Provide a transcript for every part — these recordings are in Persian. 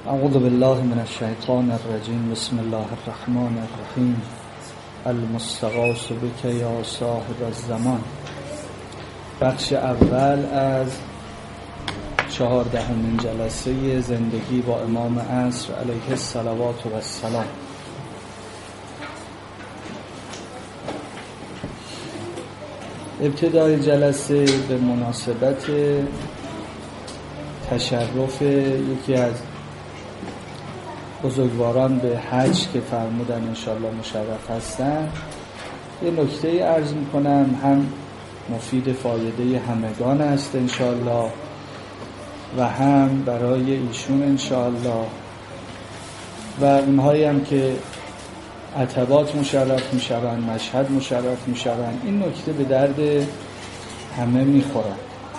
اعوذ بالله من الشیطان الرجیم. بسم الله الرحمن الرحیم. المستغاث بک یا صاحب الزمان. بخش اول از 14مین جلسه زندگی با امام عصر علیه الصلوات و السلام. ابتدای جلسه به مناسبت تشرف یکی از بزرگواران به حج که فرمودن انشالله مشرف هستن یه نکته عرض میکنم، هم مفید فایده همگان است انشالله و هم برای ایشون انشالله و اونهایی هم که عتبات مشرف میشون، مشهد مشرف میشون. این نکته به درد همه میخورد.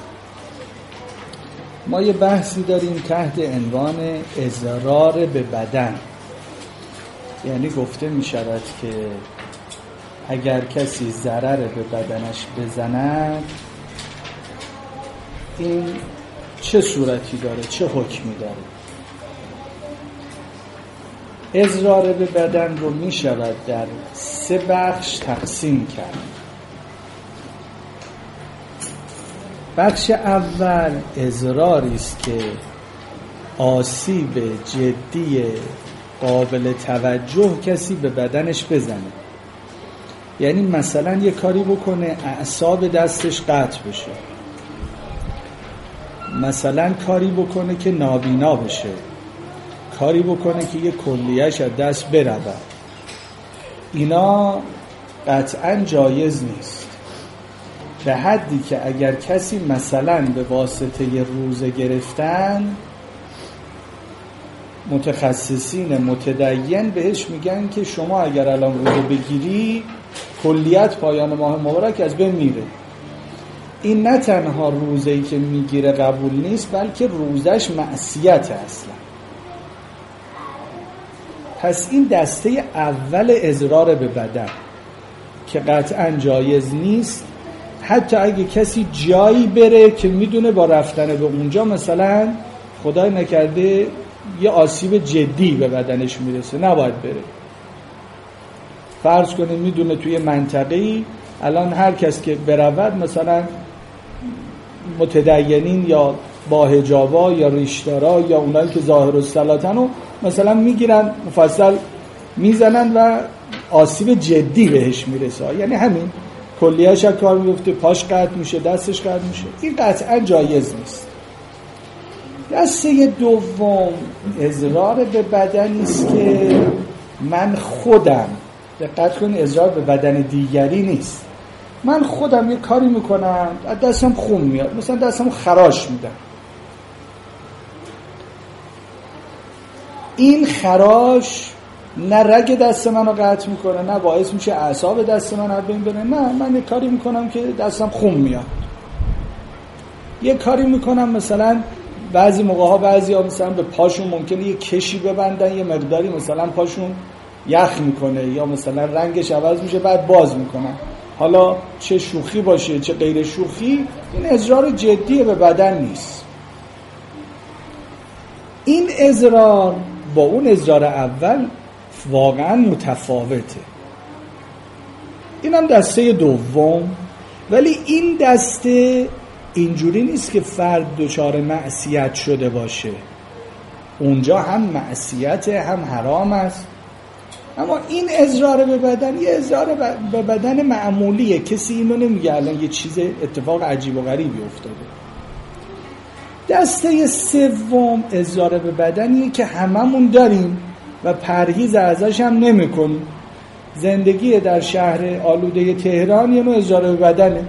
ما یه بحثی داریم تحت عنوان اضرار به بدن، یعنی گفته می شود که اگر کسی ضرر به بدنش بزند این چه صورتی داره، چه حکمی داره. اضرار به بدن رو می شود در 3 بخش تقسیم کرد. بخش اول اضراری است که آسیب جدی قابل توجه کسی به بدنش بزنه، یعنی مثلا یه کاری بکنه اعصاب دستش قطع بشه، مثلا کاری بکنه که نابینا بشه، کاری بکنه که یه کلیه‌اش از دست برود. اینا قطعا جایز نیست، به حدی که اگر کسی مثلا به واسطه روزه گرفتن متخصصین متدین بهش میگن که شما اگر الان روزه بگیری کلیت پایان ماه مبارک از بین میره. این نه تنها روزه‌ای که میگیره قبول نیست، بلکه روزش معصیت اصلا. پس این دسته اول اضرار به بدن که قطعا جایز نیست، حتی اگه کسی جایی بره که میدونه با رفتن به اونجا مثلا خدای نکرده یه آسیب جدی به بدنش میرسه، نباید بره. فرض کنید میدونه توی منطقه‌ای الان هر کس که برود مثلا متدینین یا با حجابا یا ریشدارا یا اونایی که ظاهر الصلاتن رو مثلا میگیرن مفصل میزنن و آسیب جدی بهش میرسه، یعنی همین کلیه‌اش کار میفته، پاش قطع میشه، دستش قطع میشه. این قطعا جایز نیست. دسته دوم اضرار به بدنی است که من خودم، دقت کنید اضرار به بدن دیگری نیست، من خودم یه کاری میکنم از دستم خون میاد، مثلا دستم خراش میدم، این خراش نه رگ دست منو قطع میکنه، نه باعث میشه اعصاب دست من از بین بره، نه من یه کاری میکنم که دستم خون میاد. یه کاری میکنم مثلا بعضی موقع‌ها بعضی‌ها مثلا به پاشون ممکنه یه کشی ببندن، یه مقداری مثلا پاشون یخ میکنه یا مثلا رنگش عوض میشه بعد باز میکنن. حالا چه شوخی باشه چه غیر شوخی، این اضرار جدی به بدن نیست. این اضرار با اون اضرار اول واقعا متفاوته. این هم دسته دوم، ولی این دسته اینجوری نیست که فرد دچار معصیت شده باشه، اونجا هم معصیت هم حرام است. اما این اضرار به بدن یه اضرار به بدن معمولیه، کسی اینو نمیگه الان یه چیز اتفاق عجیب و غریبی افتاده. دسته سوم اضرار به بدنیه که هممون داریم و پرهیز ازش هم نمی‌کنیم. زندگی در شهر آلوده تهران یه نوع اضرار به بدنه،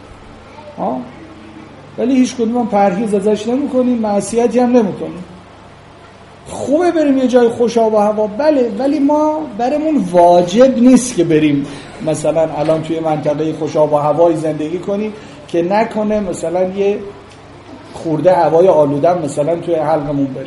ولی هیچ کدوم پرهیز ازش نمی‌کنیم، معصیتی هم نمی‌کنیم. خوبه بریم یه جای خوش آب و هوا، بله، ولی ما برامون واجب نیست که بریم مثلا الان توی منطقه خوش آب و هوایی زندگی کنیم که نکنه مثلا یه خورده هوای آلوده مثلا توی حلقمون بره.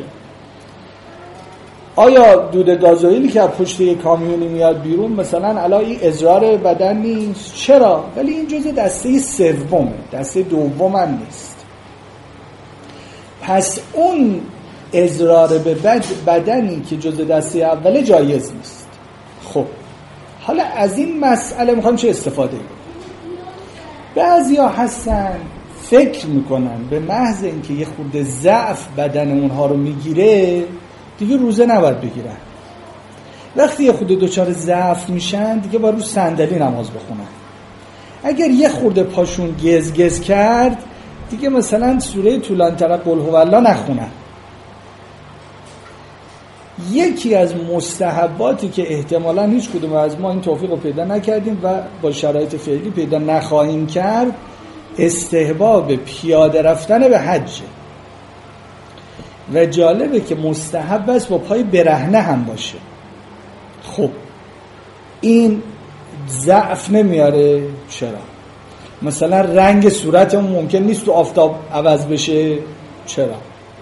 آیا دود گازوئیلی که از پشت یک کامیونی میاد بیرون مثلا الان این اضرار بدن نیست؟ چرا؟ ولی این جزء دسته سومه، دسته دوم هم نیست. پس اون اضرار به بدنی که جزء دسته اوله جایز نیست. خب حالا از این مسئله میخوام چه استفاده کنیم؟ بعضیا هستن فکر میکنن به محض اینکه یه خورده ضعف بدن اونها رو میگیره دیگه روزه نباید بگیرن. وقتی یه خورده دچار ضعف میشن دیگه باید رو صندلی نماز بخونن. اگر یه خورده پاشون گز کرد دیگه مثلا سوره طولان تر قل هو الله نخونن. یکی از مستحباتی که احتمالاً هیچ کدوم از ما این توفیق رو پیدا نکردیم و با شرایط فعلی پیدا نخواهیم کرد، استحباب پیاده رفتن به حج. و جالبه که مستحب است با پای برهنه هم باشه. خب این ضعف نمیاره؟ چرا؟ مثلا رنگ صورتمون ممکن نیست تو آفتاب عوض بشه؟ چرا؟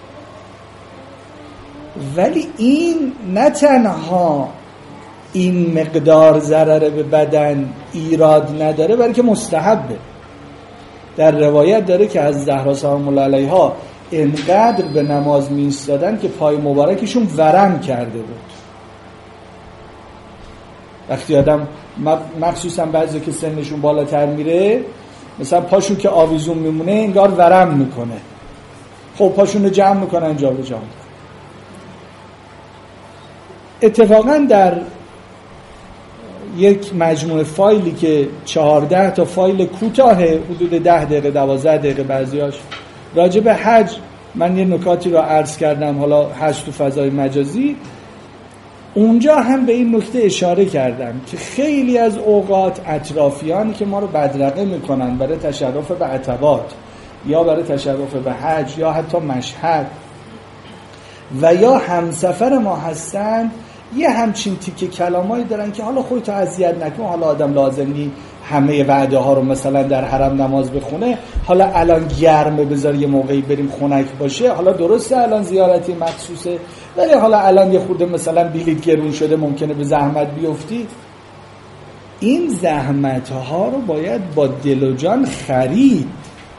ولی این نه تنها این مقدار ضرر به بدن ایراد نداره بلکه مستحبه. در روایت داره که از زهرا سلام الله علیها انقدر به نماز می ایستادن که پای مبارکشون ورم کرده بود. وقتی آدم مخصوصا بعضی که سنشون بالاتر میره مثلا پاشون که آویزون میمونه انگار ورم میکنه. خب پاشون رو جمع میکنن جا به جا. اتفاقا در یک مجموعه فایلی که 14 تا فایل کوتاه حدود 10 دقیقه 12 دقیقه بعضیاش راجع به حج من یه نکاتی رو عرض کردم، حالا حج تو فضای مجازی، اونجا هم به این نکته اشاره کردم که خیلی از اوقات اطرافیانی که ما رو بدرقه میکنن برای تشرف به عتبات یا برای تشرف به حج یا حتی مشهد و یا همسفر ما هستن یه همچین تیکه کلامایی دارن که حالا خودت اذیت نکن، حالا آدم لازم نی همه وعده ها رو مثلا در حرم نماز بخونه، حالا الان گرمه بذار یه موقعی بریم خنک باشه، حالا درسته الان زیارتی مخصوصه ولی حالا الان یه خورده مثلا بلیط گرون شده ممکنه به زحمت بیفتی. این زحمت ها رو باید با دل و جان خرید.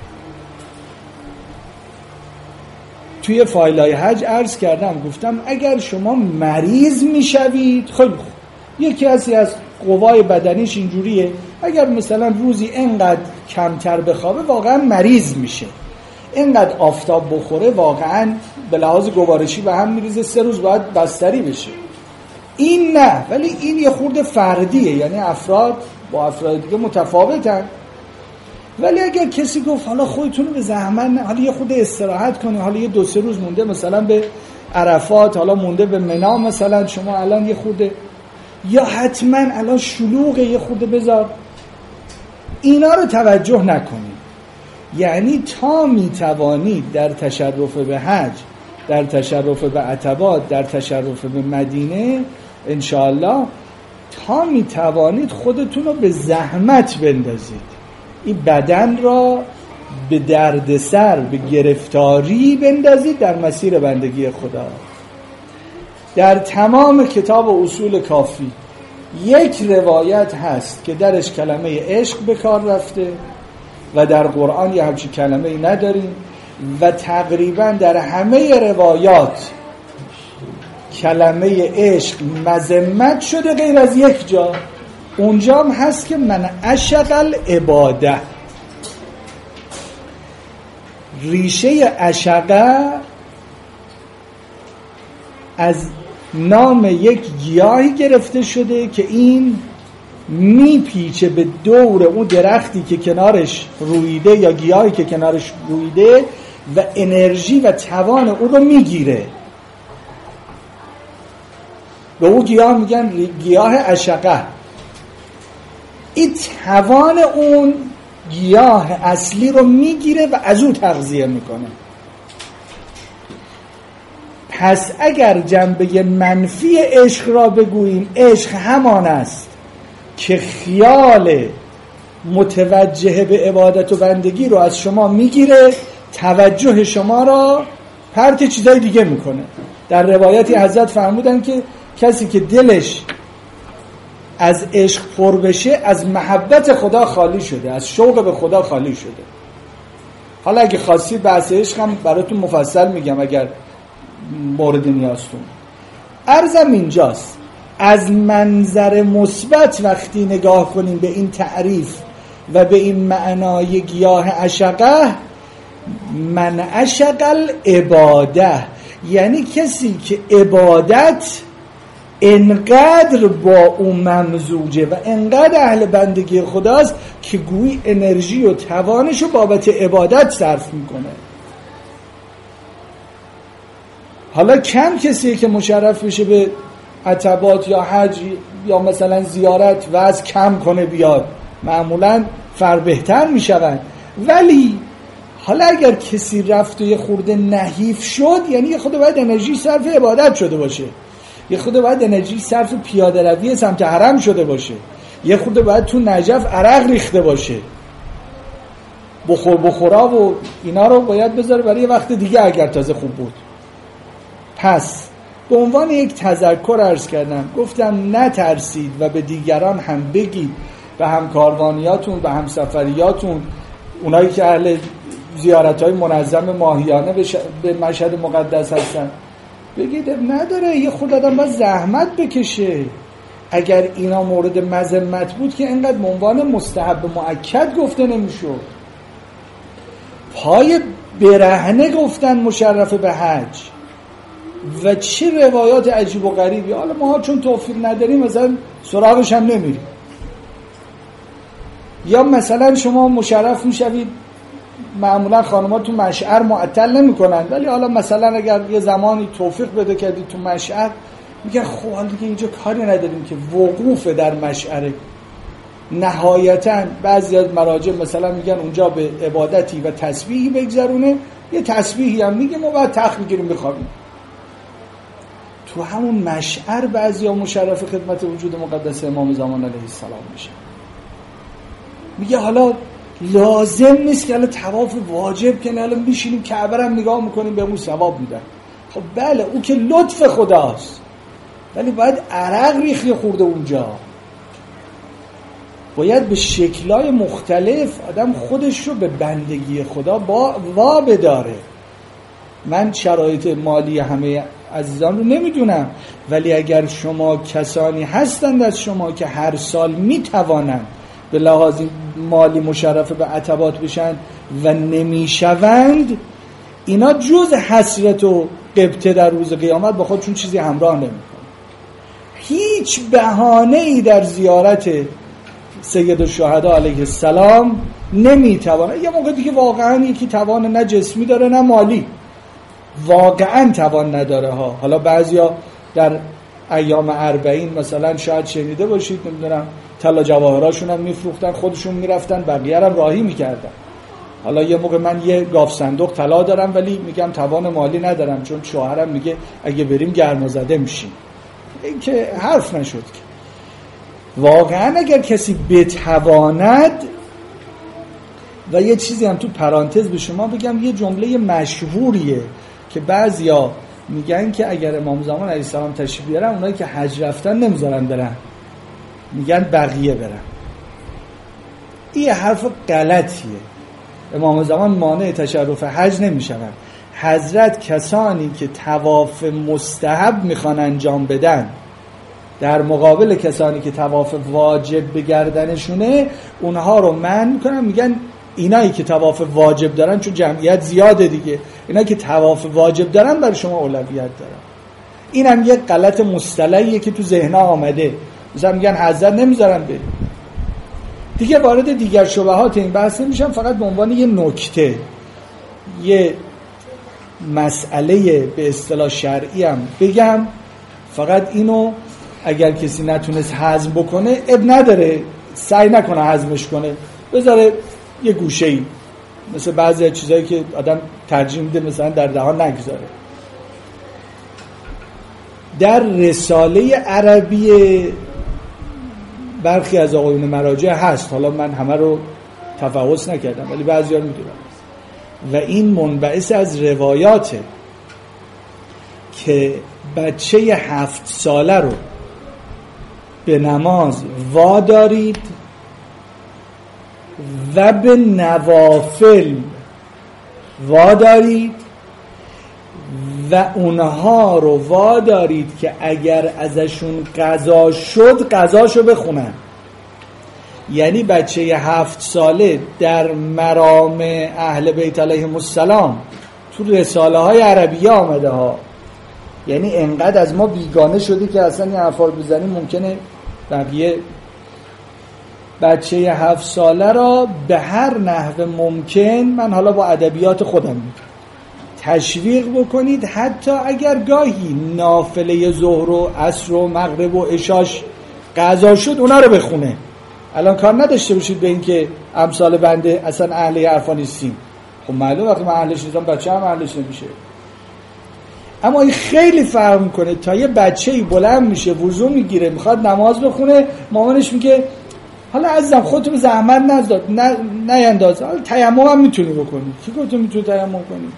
توی فایلای حج عرض کردم، گفتم اگر شما مریض میشوید خیلی خوب، یکی از قوای بدنیش اینجوریه، اگر مثلا روزی انقدر کمتر بخوابه واقعا مریض میشه، انقدر آفتاب بخوره واقعا به لحاظ گوارشی به هم میریزه، 3 روز باید بستری بشه. این نه، ولی این یه خورده فردیه، یعنی افراد با افراد دیگه متفاوتن. ولی اگر کسی گفت حالا خودتون رو به زحمت نه، حالا یه خورده استراحت کنی، حالا یه 2-3 روز مونده مثلا به عرفات، حالا مونده به منی مثلا، شما الان یه خورده یا حتما الان شلوغه یه خورده بذار، اینا رو توجه نکنید. یعنی تا میتوانید در تشرف به حج، در تشرف به عتبات، در تشرف به مدینه انشاءالله تا میتوانید خودتون رو به زحمت بندازید، این بدن را به دردسر، به گرفتاری بندازید در مسیر بندگی خدا. در تمام کتاب اصول کافی یک روایت هست که درش کلمه عشق به کار رفته و در قرآن یه همچین کلمه ای نداریم و تقریبا در همه روایات کلمه عشق مذمت شده غیر از یک جا. اونجا هم هست که من عشق العباده. ریشه عشقه از نام یک گیاهی گرفته شده که این میپیچه به دور اون درختی که کنارش رویده یا گیاهی که کنارش رویده و انرژی و توان اون رو میگیره. به اون گیاه میگن گیاه عشقه. این توان اون گیاه اصلی رو میگیره و از اون تغذیه میکنه. پس اگر جنبه منفی عشق را بگوییم، عشق همان است که خیال متوجه به عبادت و بندگی رو از شما میگیره، توجه شما را پرت چیزای دیگه میکنه. در روایتی حضرت فرمودن که کسی که دلش از عشق پر بشه از محبت خدا خالی شده، از شوق به خدا خالی شده. حالا اگه خواستید بحث عشق هم براتون مفصل میگم، اگر مورد نیازتون. عرضم اینجاست از منظر مثبت وقتی نگاه کنیم به این تعریف و به این معنای گیاه عشقه، من عشق العباده، یعنی کسی که عبادت انقدر با اون ممزوجه و انقدر اهل بندگی خداست که گویی انرژی و توانشو بابت عبادت صرف میکنه. حالا کم کسیه که مشرف بشه به عتبات یا حج یا مثلا زیارت و از کم کنه بیاد، معمولا بهتر میشون. ولی حالا اگر کسی رفت و یه خورده نحیف شد، یعنی یه خود باید انرژی صرف عبادت شده باشه، یه خود باید انرژی صرف پیاده روی سمت حرم شده باشه، یه خود باید تو نجف عرق ریخته باشه، بخورا و اینا رو باید بذاره برای یه وقت دیگه اگر تازه خوب بود. پس به عنوان یک تذکر عرض کردم، گفتم نترسید و به دیگران هم بگید، به همکاروانیاتون، به همسفریاتون، اونایی که اهل زیارت‌های منظم ماهیانه به مشهد مقدس هستن، بگید نداره، یه خود آدم باید زحمت بکشه. اگر اینا مورد مذمت بود که اینقدر به عنوان مستحب مؤکد گفته نمیشد. پای برهنه گفتن مشرف به حج و چه روایات عجیب و غریبی. حالا ما چون توفیق نداریم مثلا سراغش هم نمیریم. یا مثلا شما مشرف میشوید، معمولا خانم‌ها تو مشعر معطل نمی‌کنن، ولی حالا مثلا اگر یه زمانی توفیق بده کردید تو مشعر، میگن خب حالا دیگه اینجا کاری نداریم که وقوف در مشعر. نهایتاً بعضی از مراجع مثلا میگن اونجا به عبادتی و تسبیحی بگذرونه، یه تسبیحی هم میگیم و بعد تخت میگیریم بخوابیم. تو همون مشعر بعضیا مشرف خدمت وجود مقدس امام زمان علیه السلام میشن. میگه حالا لازم نیست که الان طواف واجب کنه، الان میشینیم کعبه رو نگاه میکنیم بهمون ثواب میدن. خب بله او که لطف خداست، ولی باید عرق ریخی خورده اونجا. باید به شکل‌های مختلف آدم خودش رو به بندگی خدا وا بداره. من شرایط مالی همه عزیزان رو نمیدونم، ولی اگر شما کسانی هستند از شما که هر سال میتوانند به لحاظ مالی مشرف به عتبات بشن و نمیشوند، اینا جز حسرت و غبطه در روز قیامت با خودشون چیزی همراه نمیکنه. هیچ بهانه‌ای در زیارت سید الشهدا علیه السلام نمیتوانه. یه موقع دیگه واقعا یکی توان نه جسمی داره نه مالی، واقعا توان نداره ها. حالا بعضیا در ایام 40 مثلا شاید شنیده باشید، نمیدونم طلا جواهراشون هم میفروختن، خودشون میرفتن، بقیه هم راهی میکردن. حالا یه موقع من یه گاف صندوق طلا دارم ولی میگم توان مالی ندارم، چون شوهرم میگه اگه بریم گرمازده میشیم. این که حرف نشد که واقعا اگر کسی بتواند. و یه چیزی هم تو پرانتز به شما بگم، یه جمله مشهوریه که بعضیا میگن که اگر امام زمان علیه السلام تشریف بیارن، اونایی که حج رفتن نمیذارن برن، میگن بقیه برن. این حرف غلطیه. امام زمان مانع تشرف حج نمیشون. حضرت کسانی که طواف مستحب میخوان انجام بدن در مقابل کسانی که طواف واجب به گردنشونه، اونها رو منع میکنن. میگن اینایی که طواف واجب دارن، چون جمعیت زیاده دیگه، اینایی که طواف واجب دارن برای شما اولویت دارن. این هم یه غلط مصطلحیه که تو ذهن‌ها آمده. مثلا میگن حضرت نمیذارن بریم. دیگه وارد دیگر شبهات این بحث نمیشم، فقط به عنوان یه نکته، یه مسئله به اصطلاح شرعی هم بگم. فقط اینو اگر کسی نتونست هضم بکنه اب نداره، سعی نکنه هضمش کنه، بذاره یه گوشه‌ای، مثل بعضی از چیزایی که آدم ترجیح میده مثلا در دهان نگذاره. در رساله عربی برخی از آقایون مراجع هست، حالا من همه رو تفحص نکردم ولی بعضی‌ها میدونم، و این منبعث از روایاته که بچه 7 ساله رو به نماز وادارید و به نوافل وادارید و اونها رو وادارید که اگر ازشون قضا شد قضاشو بخونن. یعنی بچه 7 ساله در مرام اهل بیت علیهم السلام تو رساله های عربیه آمده ها، یعنی انقدر از ما بیگانه شدی که اصلا این حرفا رو بزنیم ممکنه بقیه. بچه 7 ساله را به هر نحو ممکن، من حالا با ادبیات خودم میگم، تشویق بکنید حتی اگر گاهی نافله ظهر و عصر و مغرب و عشاش قضا شد اونا رو بخونه. الان کار نداشته باشید به این که امثال بنده اصلا اهل حرفا نیستیم. خب معلومه وقتی من اهلش نیستم بچه هم اهلش نمیشه. اما این خیلی فرق میکنه تا یه بچه‌ای بلند میشه وضو میگیره میخواد نماز بخونه، مامانش میگه حالا عزیزم خودت رو زحمت نزد نینداز، حالا تیمم هم میتونی بکنی. کی گفت میتونی تیمم کنی؟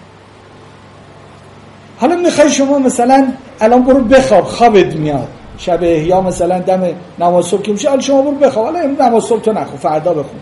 حالا میخوای شما مثلا الان برو بخواب، خوابت میاد شب احیا مثلا دم نماز صبح که میشه، حالا شما برو بخواب، حالا امروز نماز صبح تو نخون فردا بخون.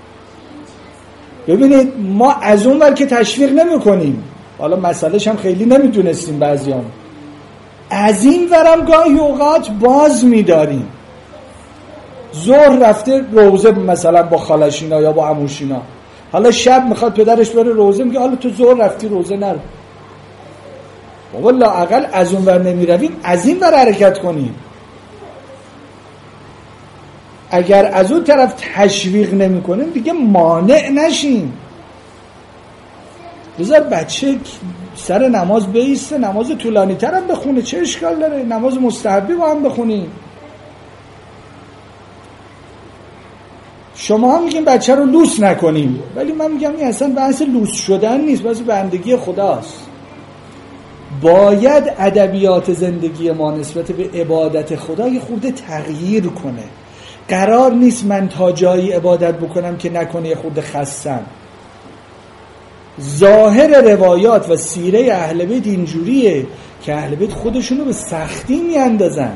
ببینید ما از اون ور که تشویق نمیکنیم، حالا مسئلهش هم خیلی نمیدونستیم بعضیام، از این ورم گاهی اوقات باز میداریم. ظهر رفته روزه مثلا با خالشینا یا با عموشینا، حالا شب میخواد پدرش بره روزه، میگه حالا تو ظهر رفتی روزه نرو. بابا لااقل از اون ور نمیرویم از این ور حرکت کنیم. اگر از اون طرف تشویق نمی کنیم دیگه مانع نشیم. بذار بچه سر نماز بیسته، نماز طولانی تر هم بخونه، چه اشکال داره؟ نماز مستحبی با هم بخونیم. شما هم میگین بچه رو لوس نکنیم، ولی من میگم این اصلا بحث لوس شدن نیست، بحث بندگی خداست. باید ادبیات زندگی ما نسبت به عبادت خدا یه خورده تغییر کنه. قرار نیست من تا جایی عبادت بکنم که نکنه یه خورده خستم. ظاهر روایات و سیره اهل بیت اینجوریه که اهل بیت خودشونو به سختی میاندازن.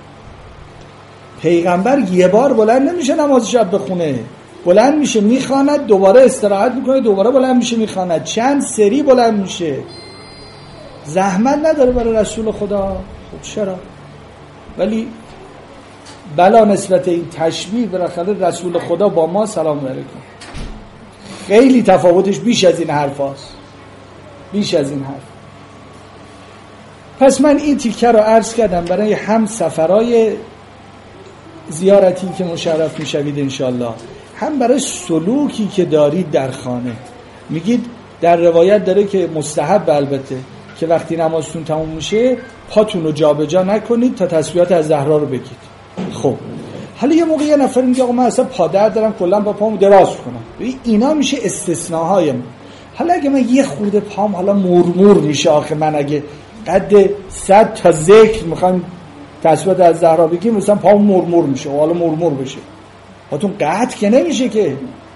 پیغمبر یه بار بلند نمیشه نماز شب بخونه، بلند میشه میخواند، دوباره استراحت میکنه، دوباره بلند میشه میخواند، چند سری بلند میشه. زحمت نداره برای رسول خدا. خب چرا؟ ولی بلا نسبت این تشبیه بالاخره رسول خدا با ما سلام علیکم خیلی تفاوتش بیش از این حرف هست، بیش از این حرف. پس من این تیکه رو عرض کردم برای هم سفرهای زیارتی که مشرف میشوید انشالله، هم برای سلوکی که دارید در خانه. میگید در روایت داره که مستحب البته که وقتی نمازتون تموم میشه پاتون رو جا به جا نکنید تا تسبیحات از زهرا رو بگید. خب حالا یه موقع یه نفر میگه آقا من اصلا پادر دارم کلا با پامو دراز کنم، اینا میشه استثناهای. حالا اگه من یه خورده پام حالا مرمور میشه، آخه من اگه قد 100 تا ذکر میخوام تسبیحات از زهرا بگیم مثلا پام مرمور میشه، حالا مرمور بشه پاتون قطع که نمیشه که.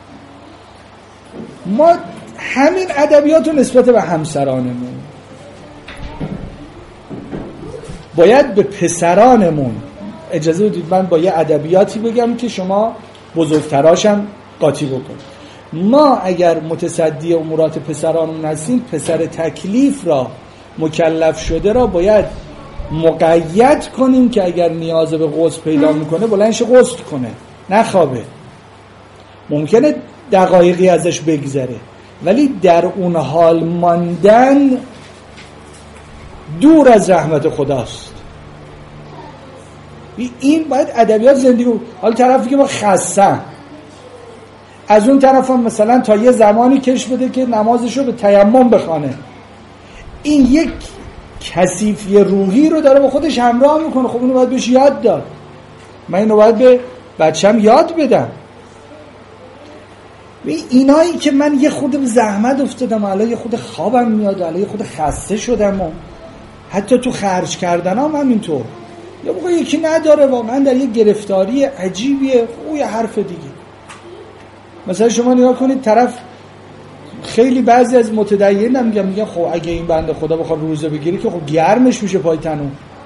ما همین ادبیات رو نسبت به همسرانمون باید به پسرانمون اجازه بدید من با یه ادبیاتی بگم که شما بزرگتراشم قاطی بکنید. ما اگر متصدی امورات پسرانمون هستیم، پسر تکلیف را مکلف شده را باید مقید کنیم که اگر نیاز به غسل پیدا میکنه بلندش غسل کنه، نخوابه. ممکنه دقایقی ازش بگذره ولی در اون حال ماندن دور از رحمت خداست. این باید ادبیات زندگی بود. حالا طرفی که با خستم، از اون طرف هم مثلا تا یه زمانی کش بده که نمازشو به تیمم بخوانه، این یک کثیفی روحی رو داره با خودش همراه میکنه. خب اینو باید بهش یاد داد. من اینو باید به بچم یاد بدم. اینایی که من یه خود به زحمت افتادم، الان یه خود خوابم میاد، الان یه خود خسته شدم، و حتی تو خرج کردنام همینطور. یا موقع یکی نداره واقعا در یه گرفتاری عجیبیه، او یه حرف دیگه. مثلا شما نگاه کنید طرف خیلی بعضی از متدینین هم میگن خب اگه این بنده خدا بخواد روزه بگیره که خب گرمش میشه پای تنو.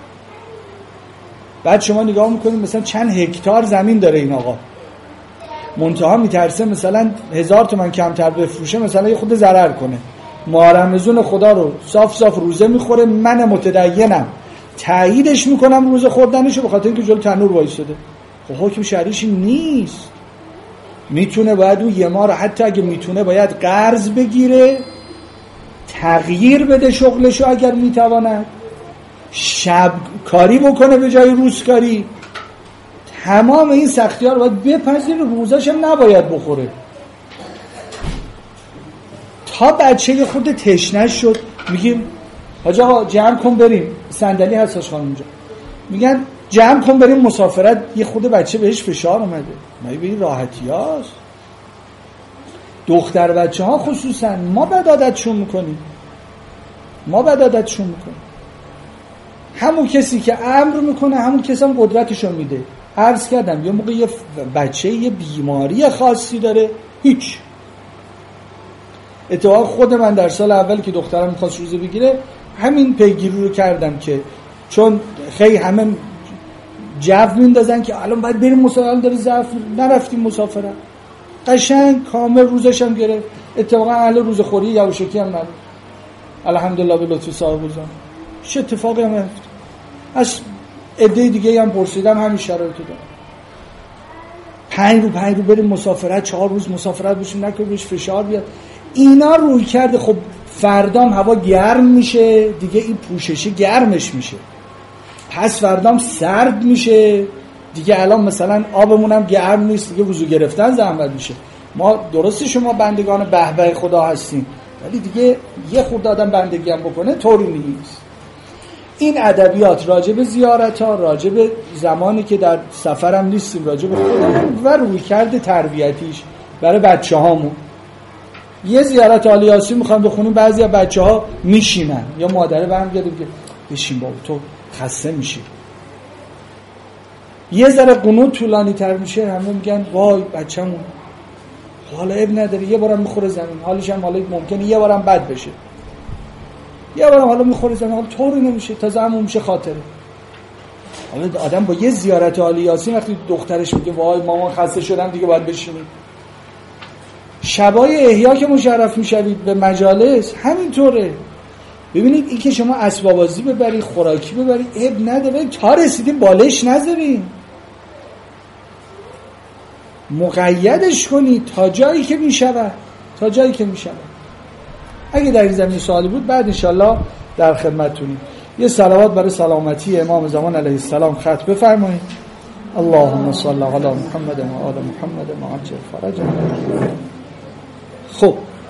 بعد شما نگاه میکنید مثلا چند هکتار زمین داره این آقا، منتها میترسه مثلا 1000 تومان کمتر بفروشه مثلا یه خود ضرر کنه، رمضان خدا رو صاف صاف روزه میخوره، من متدینم تاییدش میکنم روزه خوردنشو به خاطر اینکه جلو تنور وایساده. خب حکم شرعیش نیست. میتونه باید اون یه ماه رو حتی اگه میتونه باید قرض بگیره، تغییر بده شغلشو اگر میتواند، شب کاری بکنه به جای روز کاری. تمام این سختی ها رو باید بپذیره، روزش هم نباید بخوره. تا بچه خود تشنه شد میگیم حاج آقا جمع کن بریم، صندلی هستش خانم اونجا، میگن جمع کن بریم مسافرت، یه خود بچه بهش فشار اومده، مگه به این راحتی هاست؟ دختر بچه ها خصوصا ما بد عادتشون میکنیم. همون کسی که امر میکنه همون کسی هم قدرتشو میده. عرض کردم یه موقع یه بچه یه بیماری خاصی داره، هیچ. اتفاقا خود من در سال اول که دخترم میخواست روزه بگیره همین پیگیری رو کردم که چون خیلی همه جو میندازن که الان باید بریم مسافرت، داره ضعف، نرفتیم مسافرت، قشنگ کامل روزش هم گرفت. اتفاقا اهل روزه خوری یواشکی هم نبود، الحمدلله به لطف صاحب روزان. چه اتفاقی هم افتاد. از عده دیگه هم پرسیدم همین شرایطو داره. 5 رو بریم مسافرت، 4 روز مسافرت بشیم، نکنه بهش فشار بیاد. اینا روی کرده. خب فردام هوا گرم میشه دیگه، این پوششه گرمش میشه، پس فردام سرد میشه دیگه. الان مثلا آبمون هم گرم نیست دیگه، وضو گرفتن زحمت میشه. ما درسته شما بندگان به خدا هستیم، ولی دیگه یه خورده آدم بندگی هم بکنه طوری نیست. این ادبیات راجع به زیارت ها، راجع به زمانی که در سفرم نیستیم، راجع به خودمون و روی کرده تربیتیش برای بچه هامون. یه زیارت آل یاسین میخوام بخونیم، بعضی از بچه ها میشینن یا مادره برمیگرده میگه بشین بابا تو خسته میشی. یه ذره قنوت طولانی تر میشه همه میگن وای بچه‌مون حالا اب نداره، یه بارم میخوره زمین، حالش هم حالا ممکنه یه بارم بد بشه، یه بارم حالا میخوره زمین، حالا طوری نمیشه تا زمان میشه خاطره. حالا آدم با یه زیارت آل یاسین وقتی دخترش میگه وای مامان خسته شدم دیگه باید بشینیم. شبای احیا که مشرف میشوید به مجالس همینطوره. ببینید این که شما اسباب بازی ببرید، خوراکی ببرید، اب نداره، تا رسیدیم بالش نذارین، مقیدش کنید تا جایی که میشود. اگه در این زمین سوالی بود بعد انشالله در خدمتتونیم. یه صلوات برای سلامتی امام زمان علیه السلام ختم بفرمایید. اللهم صل علی محمد و آل محمد وعجل فرجهم. خب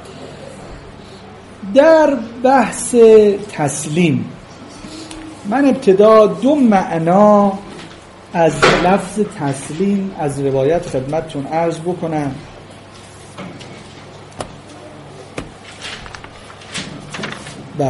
در بحث تسلیم من ابتدا 2 معنا از لفظ تسلیم از روایت خدمتتون عرض بکنم. بله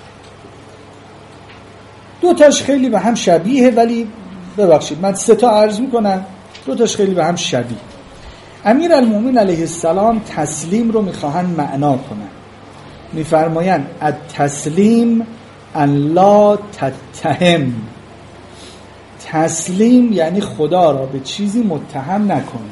2 تاش خیلی به هم شبیه، ولی ببخشید من 3 تا عرض میکنم، 2 تاش خیلی به هم شبیه. امیرالمومنین علیه السلام تسلیم رو میخواهن معنا کنن، میفرمایند التسلیم ان لا تتهم. تسلیم یعنی خدا را به چیزی متهم نکنی.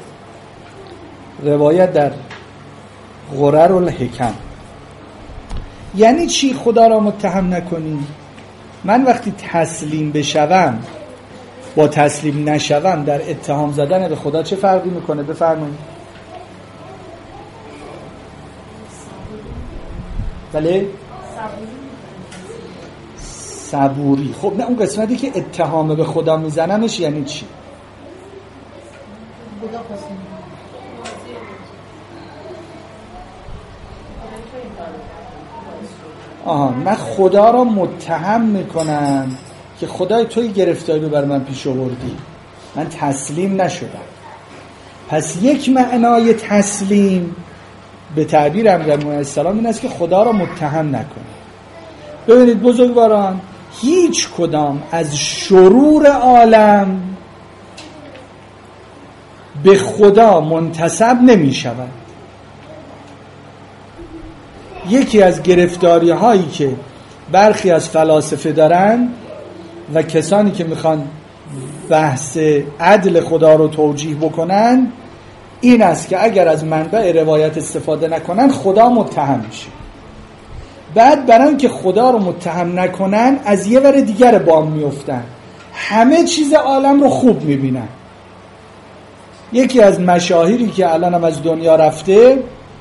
روایت در غرر الحکم. یعنی چی خدا را متهم نکنی؟ من وقتی تسلیم بشوم با تسلیم نشوم در اتهام زدن به خدا چه فرقی میکنه؟ بفرمایید. بله؟ صبوری. خب نه اون قسمتی که اتهام به خدا میزنمش یعنی چی؟ من خدا را متهم میکنم که خدای توی گرفتاری رو بر من پیش آوردی، من تسلیم نشدم. پس یک معنای تسلیم به تعبیر امیرالمومنین علیه السلام این است که خدا را متهم نکنه. ببینید بزرگواران، هیچ کدام از شرور عالم به خدا منتسب نمی شود. یکی از گرفتاری هایی که برخی از فلاسفه دارن و کسانی که میخوان بحث عدل خدا رو توجیه بکنن این است که اگر از منبع روایت استفاده نکنن خدا متهم میشه. بعد برای اینکه خدا رو متهم نکنن از یه ور دیگر بام میافتن، همه چیز عالم رو خوب میبینن. یکی از مشاهیری که الان هم از دنیا رفته،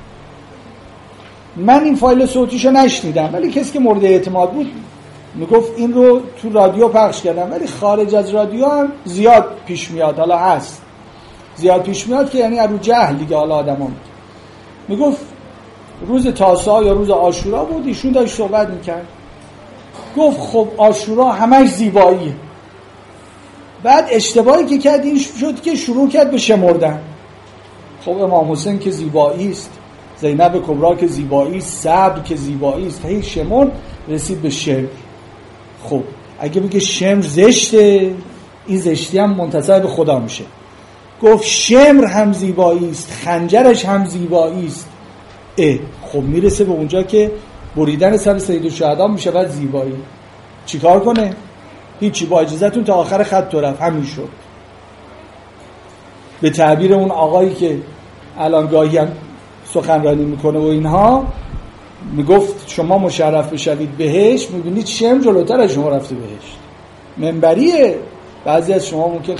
من این فایل صوتیشو نشنیدم ولی کسی که مورد اعتماد بود میگفت این رو تو رادیو پخش کردم، ولی خارج از رادیو هم زیاد پیش میاد، حالا هست زیاد پیش میاد که یعنی رو جهل دیگه، حالا آدم میگفت روز تاسوعا یا روز عاشورا بود، ایشون داشت صحبت میکرد، گفت خب عاشورا همش زیباییه. بعد اشتباهی که کرد این شد که شروع کرد به شمردن. خب امام حسین که زیبایی است، زینب کبرا که زیبایی است، صبر که زیبایی است، هی شمرد رسید به شمر. خب اگه بگه شمر زشته، این زشتی هم منتسب به خدا میشه. گفت شمر هم زیبایی است، خنجرش هم زیبایی است. خب میرسه به اونجا که بریدن سر سیدالشهدا میشه بعد زیبایی. چیکار کنه؟ هیچی، با اجازهتون تا آخر خط طرف همین شد. به تعبیر اون آقایی که الان گاهی هم سخنرانی میکنه و اینها، میگفت شما مشرف بشوید بهشت، میبینید شمر جلوتر از شما رفته بهشت. منبریه. بعضی از شما ممکن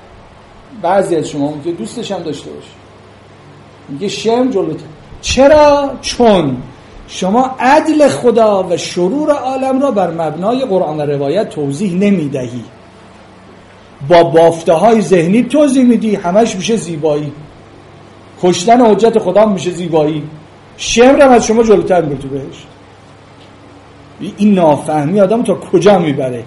دوستش هم داشته باشه. میگه شمر جلوتر. چرا؟ چون شما عدل خدا و شرور عالم را بر مبنای قرآن و روایت توضیح نمیدهی، با بافته های ذهنی توضیح میدی، همش میشه زیبایی. کشتن حجت خدا میشه زیبایی، شمر هم از شما جلوتر میره تو بهشت. این نافهمی آدم تا کجا میبره؟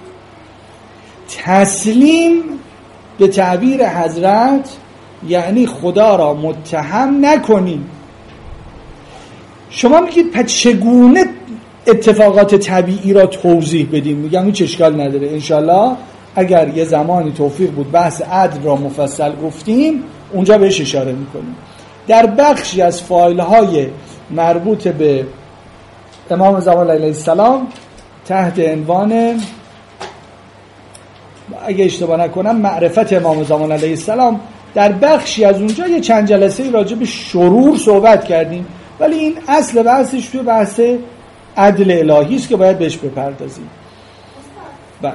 تسلیم به تعبیر حضرت یعنی خدا را متهم نکنی. شما میگید پس چگونه اتفاقات طبیعی را توضیح بدیم؟ میگم هیچ اشکال نداره، انشالله اگر یه زمانی توفیق بود بحث عدل را مفصل گفتیم اونجا بهش اشاره میکنیم. در بخشی از فایل های مربوط به امام زمان علیه السلام تحت عنوان، اگه اشتباه نکنم، معرفت امام زمان علیه السلام، در بخشی از اونجا یه چند جلسه راجع به شرور صحبت کردیم، ولی این اصل بحثش توی بحث عدل الهی است که باید بهش بپردازیم. بله.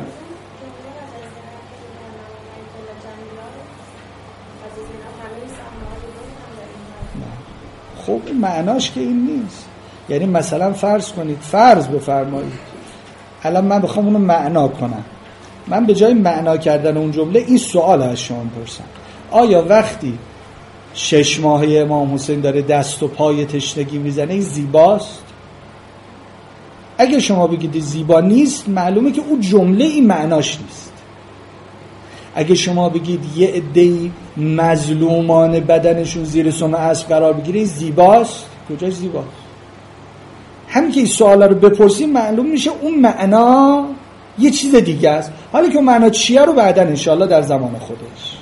خب معناش که این نیست. یعنی مثلا فرض کنید، فرض بفرمایید الان من بخوام اونو معنا کنم، من به جای معنا کردن اون جمله این سوال از شما پرسم: آیا وقتی 6 ماهه امام حسین داره دست و پای تشنگی میزنه این زیباست؟ اگه شما بگید زیبا نیست، معلومه که اون جمله این معناش نیست. اگه شما بگید یه عده‌ای مظلومان بدنشون زیر سم اسب قرار بگیره زیباست، کجاش زیباست؟ همین که این سوالا رو بپرسیم معلوم میشه اون معنا یه چیز دیگه است. حالا که اون معنا چیه رو بعداً انشالله در زمان خودش.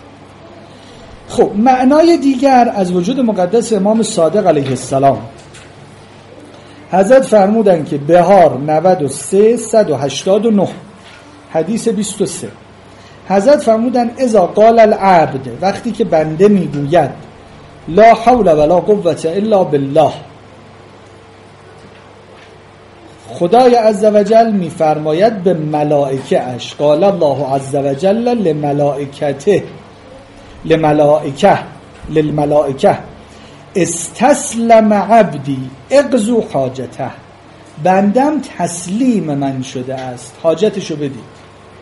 خب معنای دیگر از وجود مقدس امام صادق علیه السلام، حضرت فرمودن که بهار 93 189 حدیث 23، حضرت فرمودن اذا قال العبد، وقتی که بنده میگوید لا حول ولا قوة الا بالله، خدای عزوجل میفرماید به ملائکه اش، قال الله عزوجل للملائکه استسلم عبدی اقضوا حاجته، بندم تسلیم من شده است، حاجتشو بدید.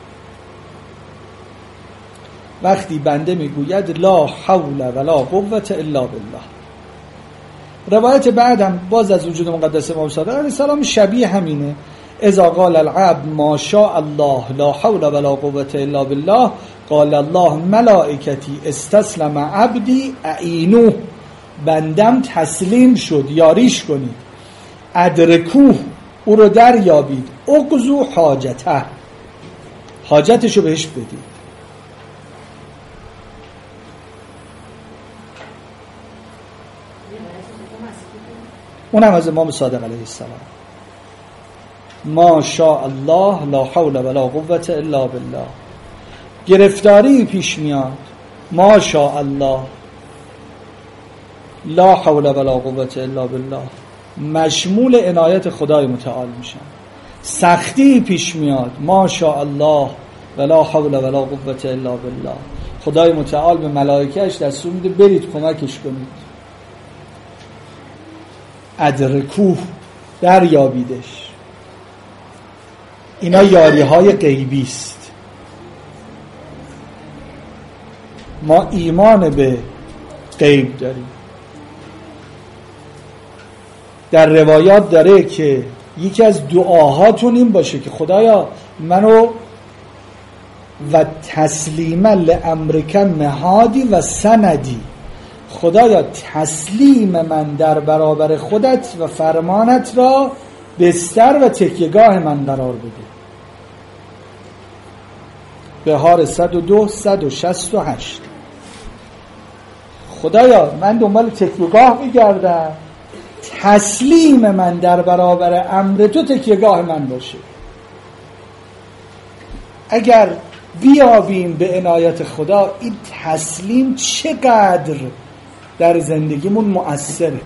وقتی بنده میگوید لا حول ولا قوة الا بالله. روایت بعدم باز از وجود مقدس امام صادق علیه السلام شبیه همینه: اذا قال العبد ما شاء الله لا حول ولا قوة الا بالله قال الله ملائکتی استسلم عبدی اعینوه، بندم تسلیم شد، یاریش کنید، ادرکوه، او رو دریابید، اقضوا حاجته، حاجتشو بهش بدید. اونم از امام صادق علیه السلام: ما شاء الله لا حول ولا قوة الا بالله. گرفتاری پیش میاد، ما شاء الله لا حول ولا قوة الا بالله. مشمول عنایت خدای متعال میشن. سختی پیش میاد، ماشاءالله ولا حول ولا قوة الا بالله، خدای متعال به ملائکه‌اش دستور میده برید کمکش کنید، ادرکوه، دریابیدش. اینا یاری های غیبی است. ما ایمان به غیب داریم. در روایات داره که یکی از دعاهاتون این باشه که خدایا منو و تسلیما لامرک مهادی و سندی، خدایا تسلیم من در برابر خودت و فرمانت را بستر و تکیهگاه من قرار بده. بهار 102 168. خدایا من دنبال تکیهگاه میگردم، تسلیم من در برابر امر تو تکیهگاه من باشه. اگر بیابیم به عنایت خدا این تسلیم چقدر در زندگیمون مؤثره.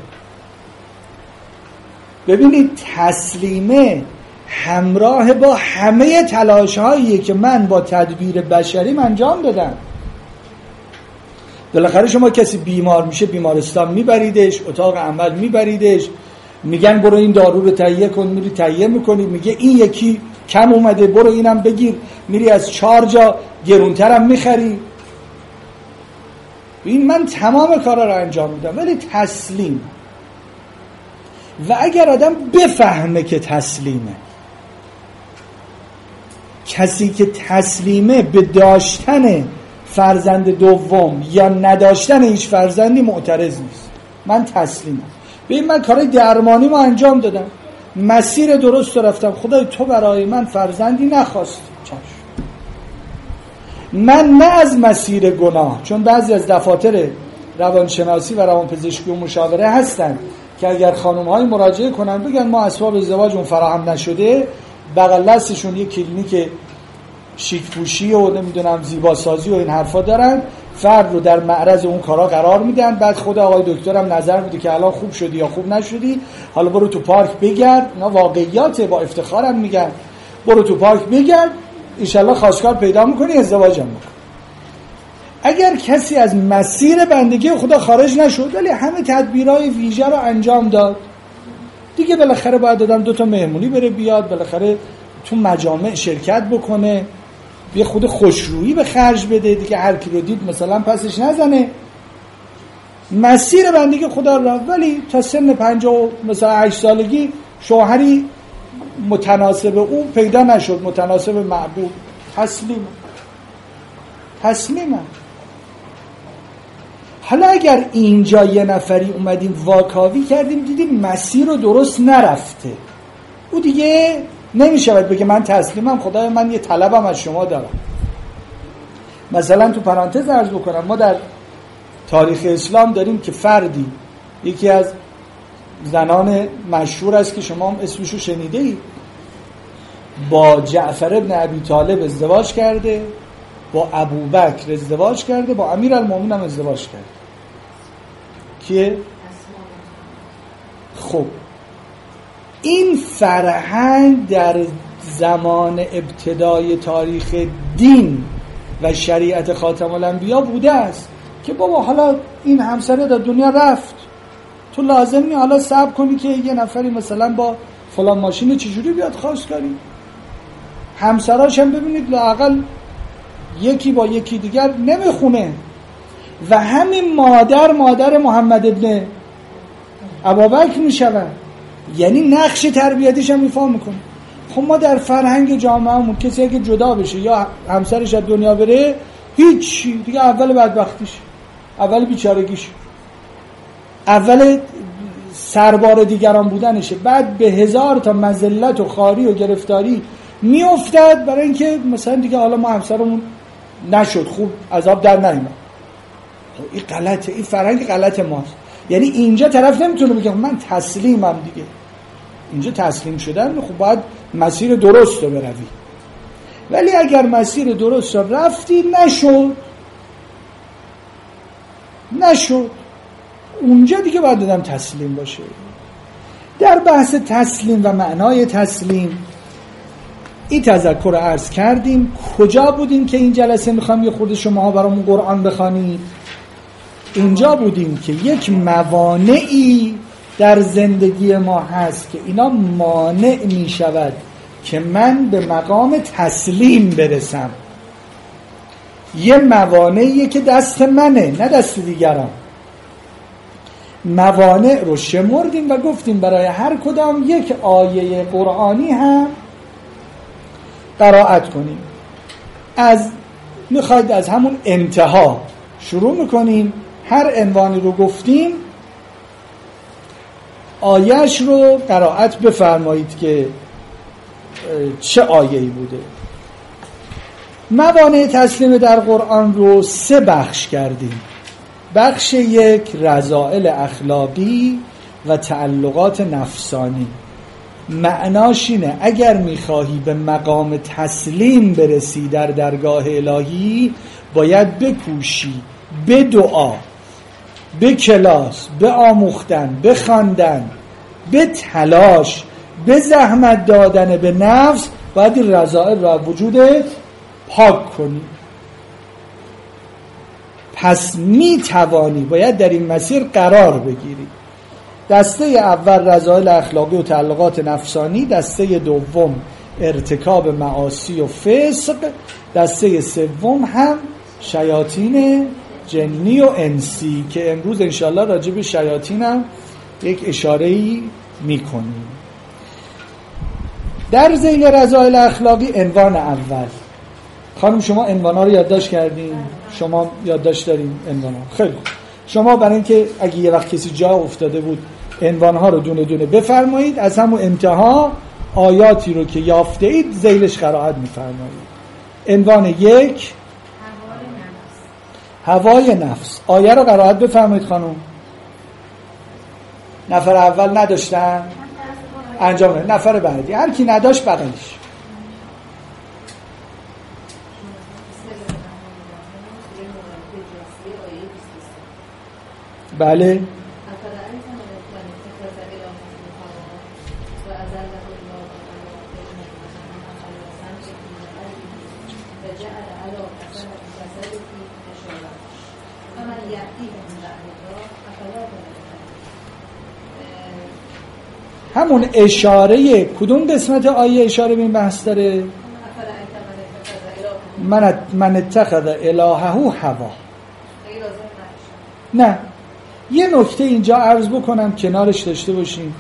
ببینید تسلیمه همراه با همه تلاش‌هایی که من با تدبیر بشریم انجام دادم. بالاخره شما کسی بیمار میشه بیمارستان میبریدش، اتاق عمل میبریدش، میگن برو این دارو رو تهیه کن، میری تهیه میکنی، میگه این یکی کم اومده برو اینم بگیر، میری از 4 جا گرونترم میخری. این من تمام کارا رو انجام میدم، ولی تسلیم. و اگر آدم بفهمه که تسلیمه، کسی که تسلیمه به داشتن فرزند دوم یا نداشتن هیچ فرزندی معترض نیست. من تسلیمم. ببین من کارهای درمانی ما انجام دادم، مسیر درست رفتم، خدای تو برای من فرزندی نخواستی، چشم. من نه از مسیر گناه، چون بعضی از دفاتر روانشناسی و روانپزشکی و مشاوره هستن که اگر خانم‌های مراجعه کنن بگن ما اسباب ازدواج اون فراهم نشده، بغل دستشون یه کلینیک شیک پوشی و نمیدونم زیباسازی و این حرفا دارن، فرد رو در معرض اون کارا قرار میدن. بعد خود آقای دکترم نظر میده که الان خوب شدی یا خوب نشدی، حالا برو تو پارک بگرد. اینا واقعیاته، با افتخارم میگن برو تو پارک بگرد، انشالله خواستگار پیدا میکنی، ازدواجم میکنی. اگر کسی از مسیر بندگی خدا خارج نشد ولی همه تدبیرهای ویژه رو انجام داد، دیگه بالاخره باید آدم 2 تا مهمونی بره بیاد، بالاخره تو مجامع شرکت بکنه، یه خود خوشرویی به خرج بده، دیگه هر کی رو دید مثلا پسش نزنه. مسیر بندگی خدا رو رفت، ولی تا سن 50 مثلا 8 سالگی شوهری متناسب اون پیدا نشد، متناسب معبود. تسلیم. حالا اگر اینجا یه نفری اومدیم واکاوی کردیم دیدیم مسیر رو درست نرفته، او دیگه نمیشود بگه من تسلیمم، خدای من یه طلبم از شما دارم. مثلا تو پرانتز عرض بکنم، ما در تاریخ اسلام داریم که فردی، یکی از زنان مشهور است که شما هم اسمشو شنیده ای، با جعفر ابن ابی طالب ازدواج کرده، با ابوبکر ازدواج کرده، با امیرالمومنین هم ازدواج کرده. کیه؟ خب این فرهنگ در زمان ابتدای تاریخ دین و شریعت خاتم الانبیا بوده است که بابا حالا این همسره در دنیا رفت، تو لازم نی حالا صبر کنی که یه نفری مثلا با فلان ماشین چجوری بیاد خواستگاری. همسراش هم ببینید لااقل یکی با یکی دیگر نمیخونه. و همین مادر محمد ابن ابوبکر میشود، یعنی نقش تربیتیش هم ایفا میکنه. خب ما در فرهنگ جامعهمون کسی که جدا بشه یا همسرش از دنیا بره، هیچی دیگه، اول بدبختیش، اول بیچارگیش، اول سربار دیگران بودنشه، بعد به 1000 تا مذلت و خواری و گرفتاری میافتد برای اینکه مثلا دیگه حالا ما همسرمون نشد، خوب عذاب در نیامد. این غلطه، این فرهنگ غلط ماست. یعنی اینجا طرف نمیتونه بگه من تسلیمم دیگه. اینجا تسلیم شدن خب باید مسیر درست رو بروی، ولی اگر مسیر درست رو رفتی نشد اونجا دیگه باید آدم تسلیم باشه. در بحث تسلیم و معنای تسلیم این تذکر عرض کردیم. کجا بودیم که این جلسه میخوام یه خورده شماها برامون قرآن بخوانید؟ اینجا بودیم که یک موانعی در زندگی ما هست که اینا مانع میشود که من به مقام تسلیم برسم. یه موانعیه که دست منه نه دست دیگران. موانع رو شمردیم و گفتیم برای هر کدام یک آیه قرآنی هم قرائت کنیم. میخواید از همون انتها شروع میکنیم. هر عنوانی رو گفتیم آیهش رو قرائت بفرمایید که چه آیه‌ای بوده. موانع تسلیم در قرآن رو 3 بخش کردیم. بخش 1 رذائل اخلاقی و تعلقات نفسانی. معناش اینه اگر میخواهی به مقام تسلیم برسی در درگاه الهی باید بکوشی، به دعا، به کلاس، به آموختن، به خواندن، به تلاش، به زحمت دادن به نفس باید این رذائل را وجودت پاک کنی. پس میتوانی باید در این مسیر قرار بگیری. دسته اول رذائل اخلاقی و تعلقات نفسانی، دسته دوم ارتکاب معاصی و فسق، دسته سوم هم شیاطین جنی و انسی که امروز انشالله راجع به شیاطین هم یک اشاره‌ای میکنیم. در ذیل رذائل اخلاقی عنوان اول. خانم شما عنوانا رو یادداشت کردین؟ شما یادداشت دارین عنوانا؟ خیلی خوب. شما برای اینکه اگه یه وقت کسی جا افتاده بود عنوانها رو دونه دونه بفرمایید، از همون انتها آیاتی رو که یافته اید ذیلش قرائت میفرمایید. عنوان 1 هوای نفس. آیه رو قرائت بفرمایید خانم. نفر اول نداشتن؟ انجام بده. نفر بعدی هر کی نداشت بغلش. بله. همون اشاره کدوم قسمت آیه اشاره به این بحث داره؟ من اتخذ الهه هوا. نه، یه نکته اینجا عرض بکنم کنارش داشته باشیم.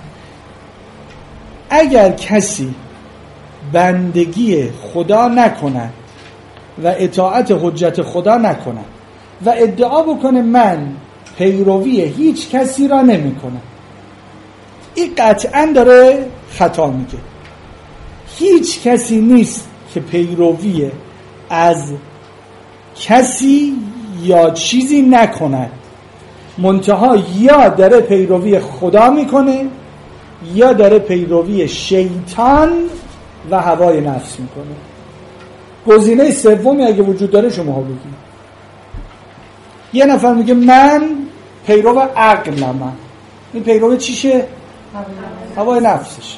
اگر کسی بندگی خدا نکند و اطاعت حجت خدا نکند و ادعا بکنه من پیروی هیچ کسی را نمی کنم، این قطعا داره خطا میگه. هیچ کسی نیست که پیروی از کسی یا چیزی نکند، منتها یا داره پیروی خدا میکنه یا داره پیروی شیطان و هوای نفس میکنه. گزینه سومی اگه وجود داره شما بگید. یه نفر میگه من پیرو عقلم، این پیرو چیشه؟ هوای نفسش.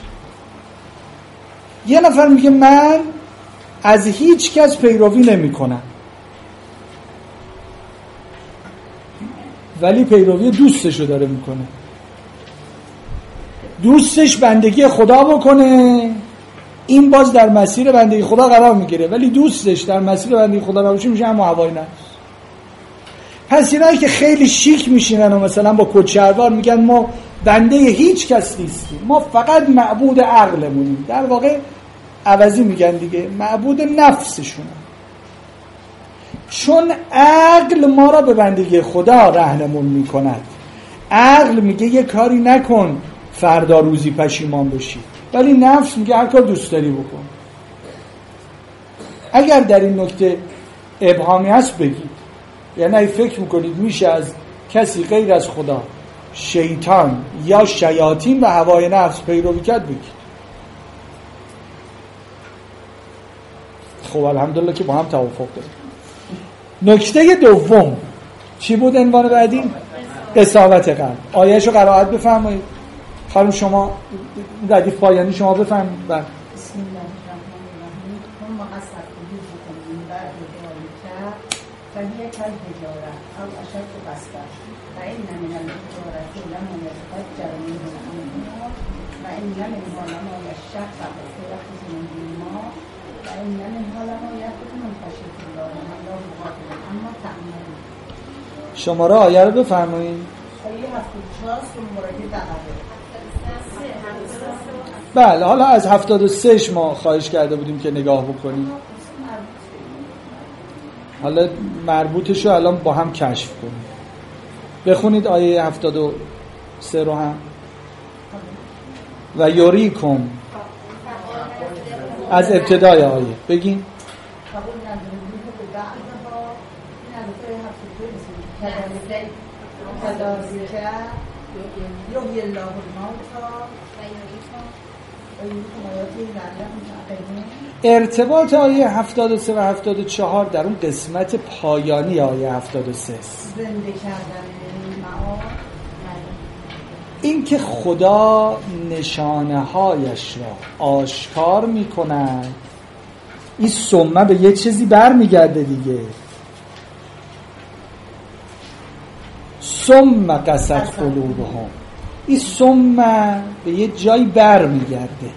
یه نفر میگه من از هیچ کس پیروی نمی کنم ولی پیروی دوستشو داره میکنه. دوستش بندگی خدا بکنه، این باز در مسیر بندگی خدا قرار میگیره، ولی دوستش در مسیر بندگی خدا نباشه میشه هم هوای نفس. پس اینایی که خیلی شیک میشینن و مثلا با کچه‌وار میگن ما بنده هیچ کس نیستیم، ما فقط معبود عقلمونیم، در واقع عوضی میگن دیگه معبود نفسشونه. چون عقل ما را به بندگی خدا راهنمون میکند. عقل میگه یه کاری نکن فردا روزی پشیمان بشی، ولی نفس میگه هر کار دوست داری بکن. اگر در این نکته ابهامی هست بگید، یعنی فکر میکنید میشه از کسی غیر از خدا، شیطان یا شیاطین و هوای نفس پیروی کرد بگید. خب الحمدلله که با هم توافق داریم. نکته دوم چی بود عنوان بعدی؟ قساوت قلب. آیه‌شو قرائت بفرمایید. خانم شما ردیف پایانی شما بفرمایید. بسم الله الرحمن الرحیم. ثم قصت قلوبكم من بعد ذلك فهي كالحجارة أو أشد قسوة فإن من الحجارة لما يتفجر منه الأنهار وإن منها لما يشقق فيخرج منه الماء وإن منها لما يخرج من خشية الله والله غافل عما تعملون. شماره آیه رو بفرمایید. آیه 74 مورد دعوه. بله حالا از 73 ما خواهش کرده بودیم که نگاه بکنیم. حالا مربوطش رو الان با هم کشف کنیم. بخونید آیه 73 رو هم. و یوریکم از ابتدای آیه بگین. ارتباط آیه 73 و 74 در اون قسمت پایانی آیه 73 زنده کردن معاد، این که خدا نشانه هایش را آشکار می کند. این سمه به یه چیزی بر می گرده دیگه. سمه قصد قلوبهم، این سمه به یه جایی بر می گرده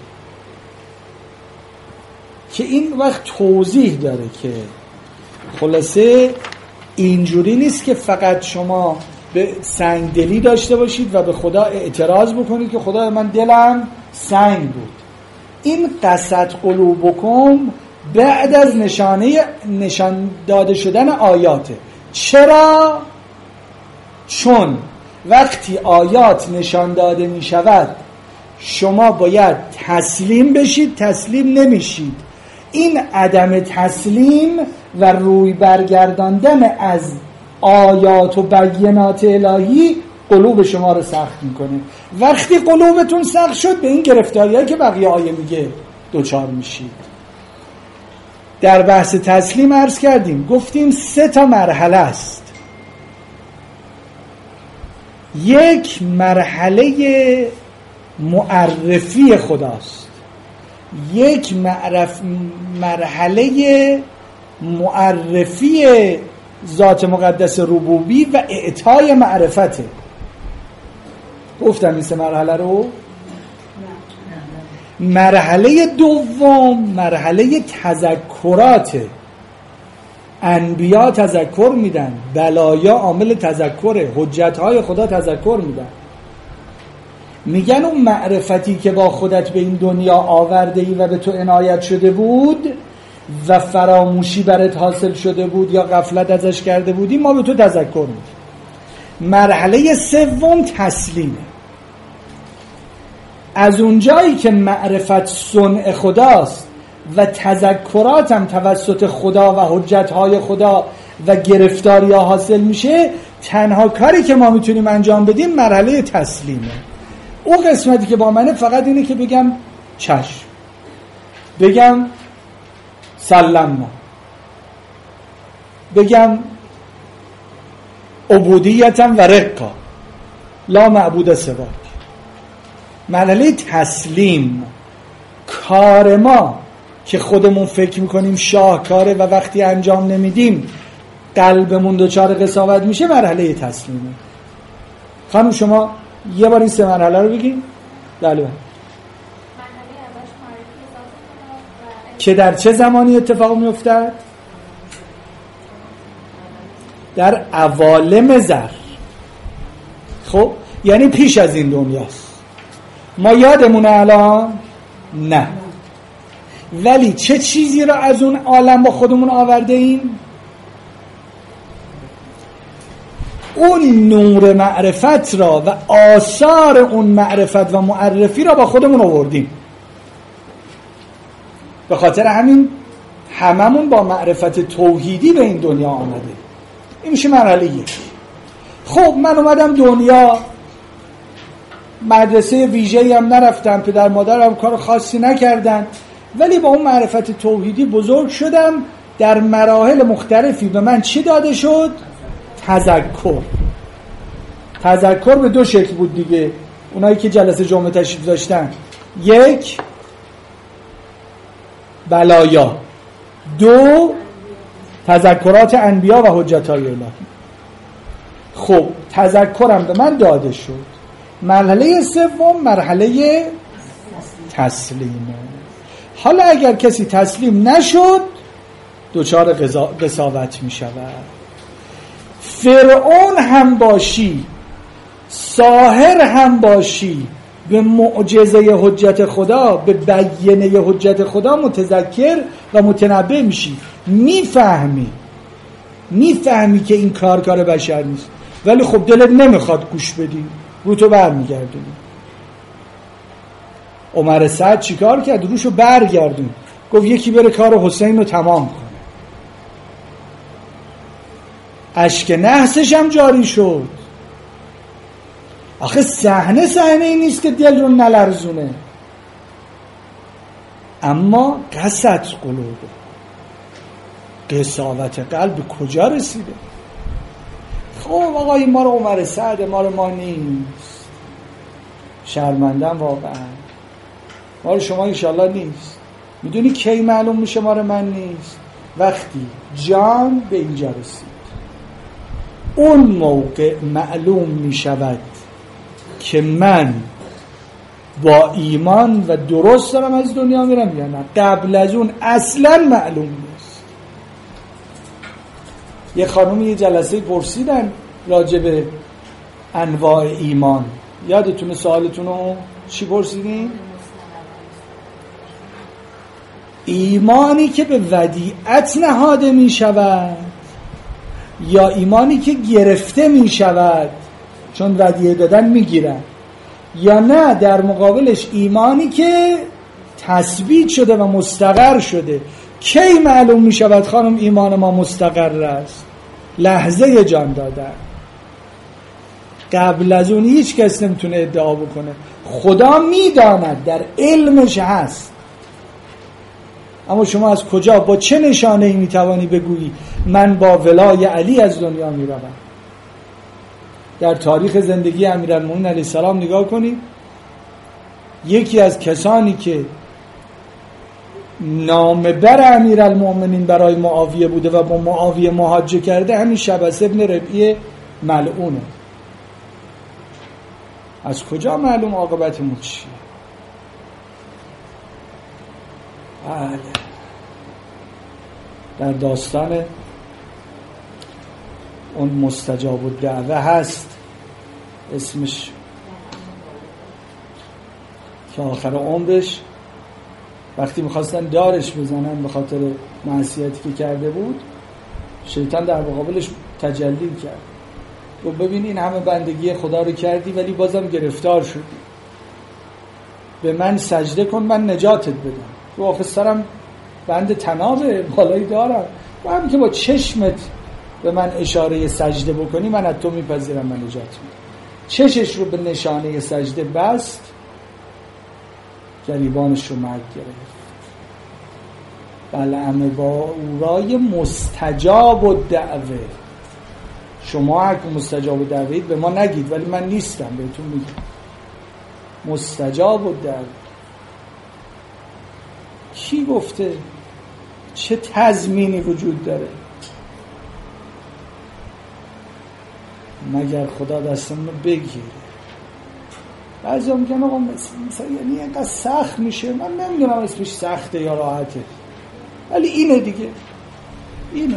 که این وقت توضیح داره که خلاصه اینجوری نیست که فقط شما به سنگدلی داشته باشید و به خدا اعتراض بکنید که خدا من دلم سنگ بود. این قصد قلوبکم بعد از نشان داده شدن آیاته. چرا؟ چون وقتی آیات نشان داده می شود شما باید تسلیم بشید، تسلیم نمیشید. این عدم تسلیم و روی برگرداندن از آیات و بینات الهی قلوب شما رو سخت میکنه. وقتی قلوبتون سخت شد به این گرفتاریایی که بقیه آیه میگه دوچار میشید. در بحث تسلیم عرض کردیم، گفتیم 3 مرحله است. یک مرحله معرفی خداست، یک مرحله معرفی ذات مقدس ربوبی و اعطای معرفته. گفتم این 3 مرحله رو. مرحله دوم مرحله تذکراته. انبیا تذکر میدن، بلایا عامل تذکره، حجتهای خدا تذکر میدن. میگن اون معرفتی که با خودت به این دنیا آورده ای و به تو عنایت شده بود و فراموشی برات حاصل شده بود یا غفلت ازش کرده بودی، ما به تو تذکر میدیم. مرحله سوم تسلیمه. از اونجایی که معرفت صنع خداست و تذکرات هم توسط خدا و حجتهای خدا و گرفتاری ها حاصل میشه، تنها کاری که ما میتونیم انجام بدیم مرحله تسلیمه. اون قسمتی که با منه فقط اینه که بگم چشم، بگم سلمنا، بگم عبودیتم و رقا لا معبود سواک. مرحله تسلیم. کار ما که خودمون فکر میکنیم شاهکاره و وقتی انجام نمیدیم قلبمون دچار قساوت میشه، مرحله تسلیمه. خانم شما یه بار این 3 مرحله رو بگین. بله. که در چه زمانی اتفاق میافتد؟ در عوالم زر. خب یعنی پیش از این دنیاست. ما یادمونه الان؟ نه. ولی چه چیزی را از اون عالم با خودمون آورده ایم؟ اون نور معرفت را و آثار اون معرفت و معرفی را با خودمون آوردیم. به خاطر همین هممون با معرفت توحیدی به این دنیا آمده. این میشه مرحله 1. خب من اومدم دنیا، مدرسه ویژه‌ای هم نرفتم، پدر مادرم کار خاصی نکردن، ولی با اون معرفت توحیدی بزرگ شدم. در مراحل مختلفی به من چی داده شد؟ تذکر. تذکر به 2 شکل بود دیگه. اونایی که جلسه جمعه تشریف داشتن. 1 بلایا، 2 تذکرات انبیا و حجت‌های الهی. خب تذکرم به من داده شد. مرحله سوم مرحله تسلیمه. حالا اگر کسی تسلیم نشد دچار قساوت می شود. فرعون هم باشی، ساحر هم باشی، به معجزه حجت خدا، به بیانیه حجت خدا متذکر و متنبه میشی. میفهمی که این کار بشر نیست، ولی خب دلت نمیخواد گوش بدی، رو تو برمیگردونی. عمر سعد چیکار کرد؟ روشو برگردون، گفت یکی بره کار حسین رو تمام کنه. اشک نحسش هم جاری شد. آخه صحنه ای نیست که دل رو نلرزونه، اما قست قلوبه، قساوت قلب کجا رسیده؟ خب آقا این ما رو عمر سعد، ما نیست. شرمندم واقعا. ما رو شما انشالله نیست. میدونی کی معلوم میشه ما رو من نیست؟ وقتی جان به اینجا رسید، اون موقع معلوم میشود که من با ایمان و درست دارم از دنیا میرم یا نه. قبل از اون اصلا معلوم نیست. یه خانومی یه جلسه پرسیدن راجع به انواع ایمان. یادتونه سوالتون رو چی پرسیدین؟ ایمانی که به ودیعت نهاده می شود یا ایمانی که گرفته می شود چون ودیعه دادن می گیرن، یا نه در مقابلش ایمانی که تثبیت شده و مستقر شده. کی معلوم می شود خانم ایمان ما مستقر است؟ لحظه جان دادن. قبل از اون هیچ کس نمیتونه ادعا بکنه. خدا میداند، در علمش هست، اما شما از کجا، با چه نشانه‌ای میتوانی بگویی من با ولای علی از دنیا میروم؟ در تاریخ زندگی امیرالمومنین علیه السلام نگاه کنید. یکی از کسانی که نامبر امیرالمومنین برای معاویه بوده و با معاویه محاجه کرده همین شبس ابن ربیع ملعونه. از کجا معلوم عاقبتمون چیه؟ بله، در داستان اون مستجاب الدعوه هست، اسمش که آخر عمرش وقتی میخواستن دارش بزنن به خاطر معصیتی که کرده بود، شیطان در مقابلش تجلی کرد و ببین این همه بندگی خدا رو کردی ولی بازم گرفتار شدی، به من سجده کن من نجاتت بدم. رو آخه سرم بند تنابه بالایی دارم و هم که با چشمت به من اشاره سجده بکنی من از تو میپذیرم، من نجات میدم. چشش رو به نشانه سجده بست، گریبانش رو مرگ گرفت. بلعم با اورای مستجاب الدعوه. شما هر که مستجاب الدعوه به ما نگید، ولی من نیستم، بهتون میگم مستجاب الدعوه. کی گفته؟ چه تضمینی وجود داره؟ مگر خدا دستمون رو بگیره. بعضی هم میگن آقا مثلا یعنی اینقدر سخت میشه. من نمیدونم اسمش سخته یا راحته، ولی اینه دیگه، اینه.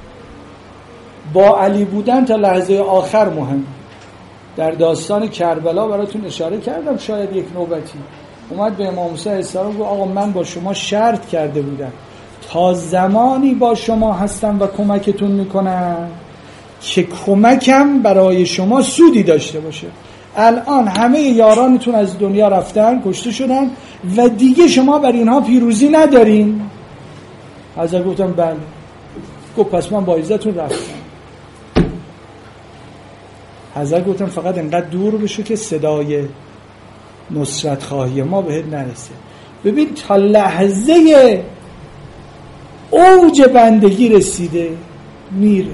با علی بودن تا لحظه آخر مهم. در داستان کربلا براتون اشاره کردم، شاید یک نوبتی اومد به امام موسی علیه السلام گفت آقا من با شما شرط کرده بودم تا زمانی با شما هستم و کمکتون میکنم که کمکم برای شما سودی داشته باشه. الان همه یارانتون از دنیا رفتن، کشته شدن و دیگه شما بر اینها پیروزی ندارین. حضرت گفتم بله. گفت پس من با عزتون رفتم. حضرت گفتم فقط انقدر دور بشو که صدای نصرت خواهی ما بهت نرسه. ببین تا لحظه اوج بندگی رسیده، میره.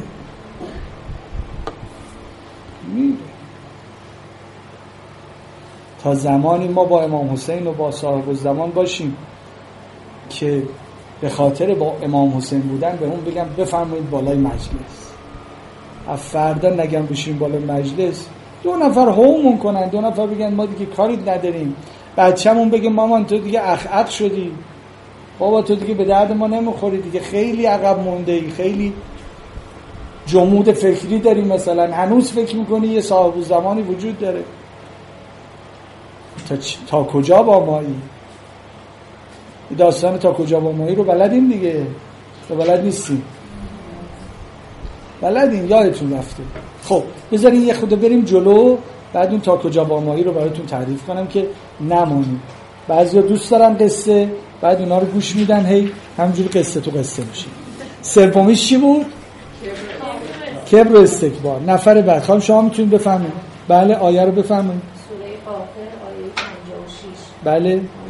تا زمانی ما با امام حسین و با صاحب الزمان باشیم که به خاطر با امام حسین بودن به اون بگم بفرمایید بالای مجلس، از فردا نگم بشین بالای مجلس، 2 نفر هومون کنن، 2 نفر بگن ما دیگه کاری نداریم، بچه‌مون بگه مامان تو دیگه اخ شدی، بابا تو دیگه به درد ما نمیخوری دیگه، خیلی عقب مونده ای، خیلی جمود فکری داری، مثلا هنوز فکر میکنی یه صاحب زمانی وجود داره. تا کجا با مایی؟ داستان تا کجا با مایی رو بلدین دیگه؟ تو بلد نیستیم؟ بلدین؟ یادتون رفته. خب بذارین یه خود بریم جلو، بعد اون تا کجا با مایی رو براتون تعریف کنم که نمونیم. بعضیا دوست دارن قصه، بعد اونا رو گوش میدن هی همینجوری قصه تو قصه میشه. سومیش چی بود؟ کبر و استکبار. نفر بعد خانم شما میتونید بفهمید؟ بله آیه رو بفهمید. سوره غافر آیه 56. بله.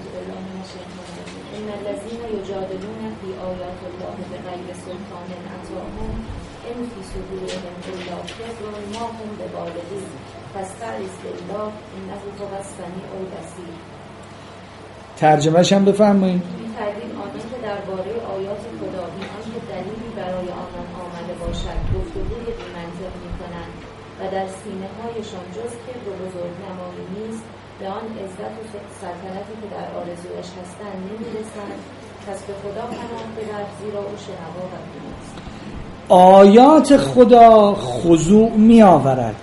ان الذين يجادلون في آیات الله بغیر سلطان اتاهم ان فی صدورهم الا کبر ما هم ببالغین فاستعذ بالله انه هو السمیع البصیر. ترجمه‌ش هم بفرمایید. بی‌تردید آنان که درباره آیات خدا بی‌آنکه دلیلی برای آنان آمده باشد گفتگوی بی‌منطق می‌کنند و در سینه‌هایشان جز کبر و بزرگنمایی نیست، به آن عزت و سلطنتی که در آرزویش هستند نمی‌رسند. پس به خدا پناه ببر زیرا او شنوا و بین است. آیات خدا خضوع می‌آورد،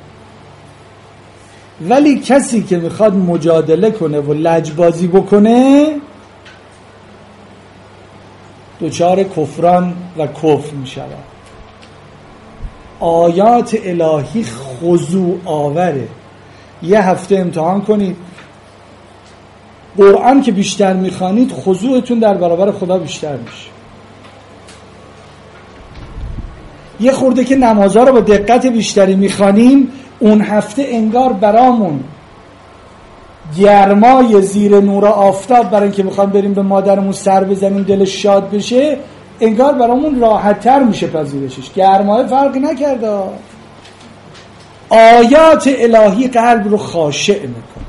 ولی کسی که میخواد مجادله کنه و لجبازی بکنه دچار کفران و کفر میشود. آیات الهی خضوع آوره. یه هفته امتحان کنید قرآن که بیشتر میخوانید خضوعتون در برابر خدا بیشتر میشه. یه خورده که نمازها رو با دقت بیشتری میخوانیم اون هفته انگار برامون گرمای زیر نور آفتاب برای اینکه میخوام بریم به مادرمون سر بزنیم دلش شاد بشه، انگار برامون راحت‌تر میشه پذیرشش. گرمای فرقی نکرده. آیات الهی قلب رو خاشع میکنه.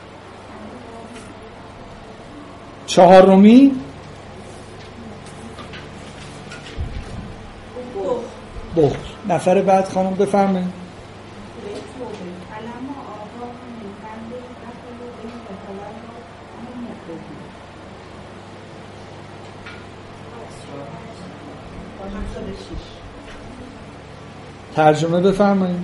4 بخل. نفر بعد خانم بفرمایید. ترجمه بفرمایید.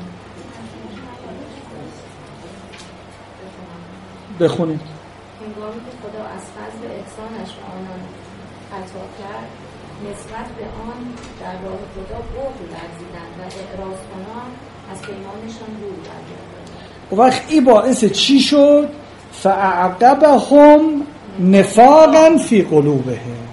بخونید. هنگامی که خدا از فضل احسانش به آنان عطا کرد نسبت به آن در راه خدا بغض ورزیدند و اعراض کنان از پیمانشان دور برگردند. وقت این باعث چی شد؟ فاعقبهم نفاقا فی قلوبهم.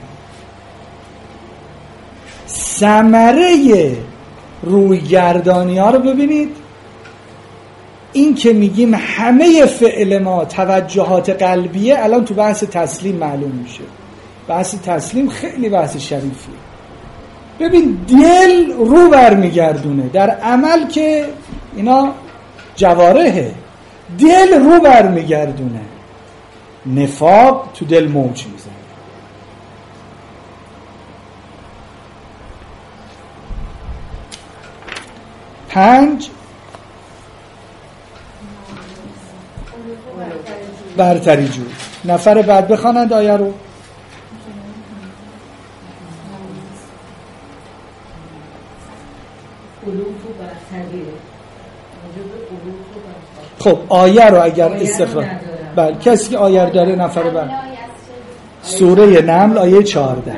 ثمره روی گردانی ها رو ببینید. این که میگیم همه فعل ما توجهات قلبیه الان تو بحث تسلیم معلوم میشه. بحث تسلیم خیلی بحث شریفیه. ببین دل رو برمیگردونه، در عمل که اینا جوارحه، دل رو برمیگردونه، نفاق تو دل موج میزنه. پنج برتری جوی. نفر بعد بخوانند آیه رو. خب آیه رو اگر استخراج بله کسی که آیه رو داره نفر بعد. سوره نمل آیه 14.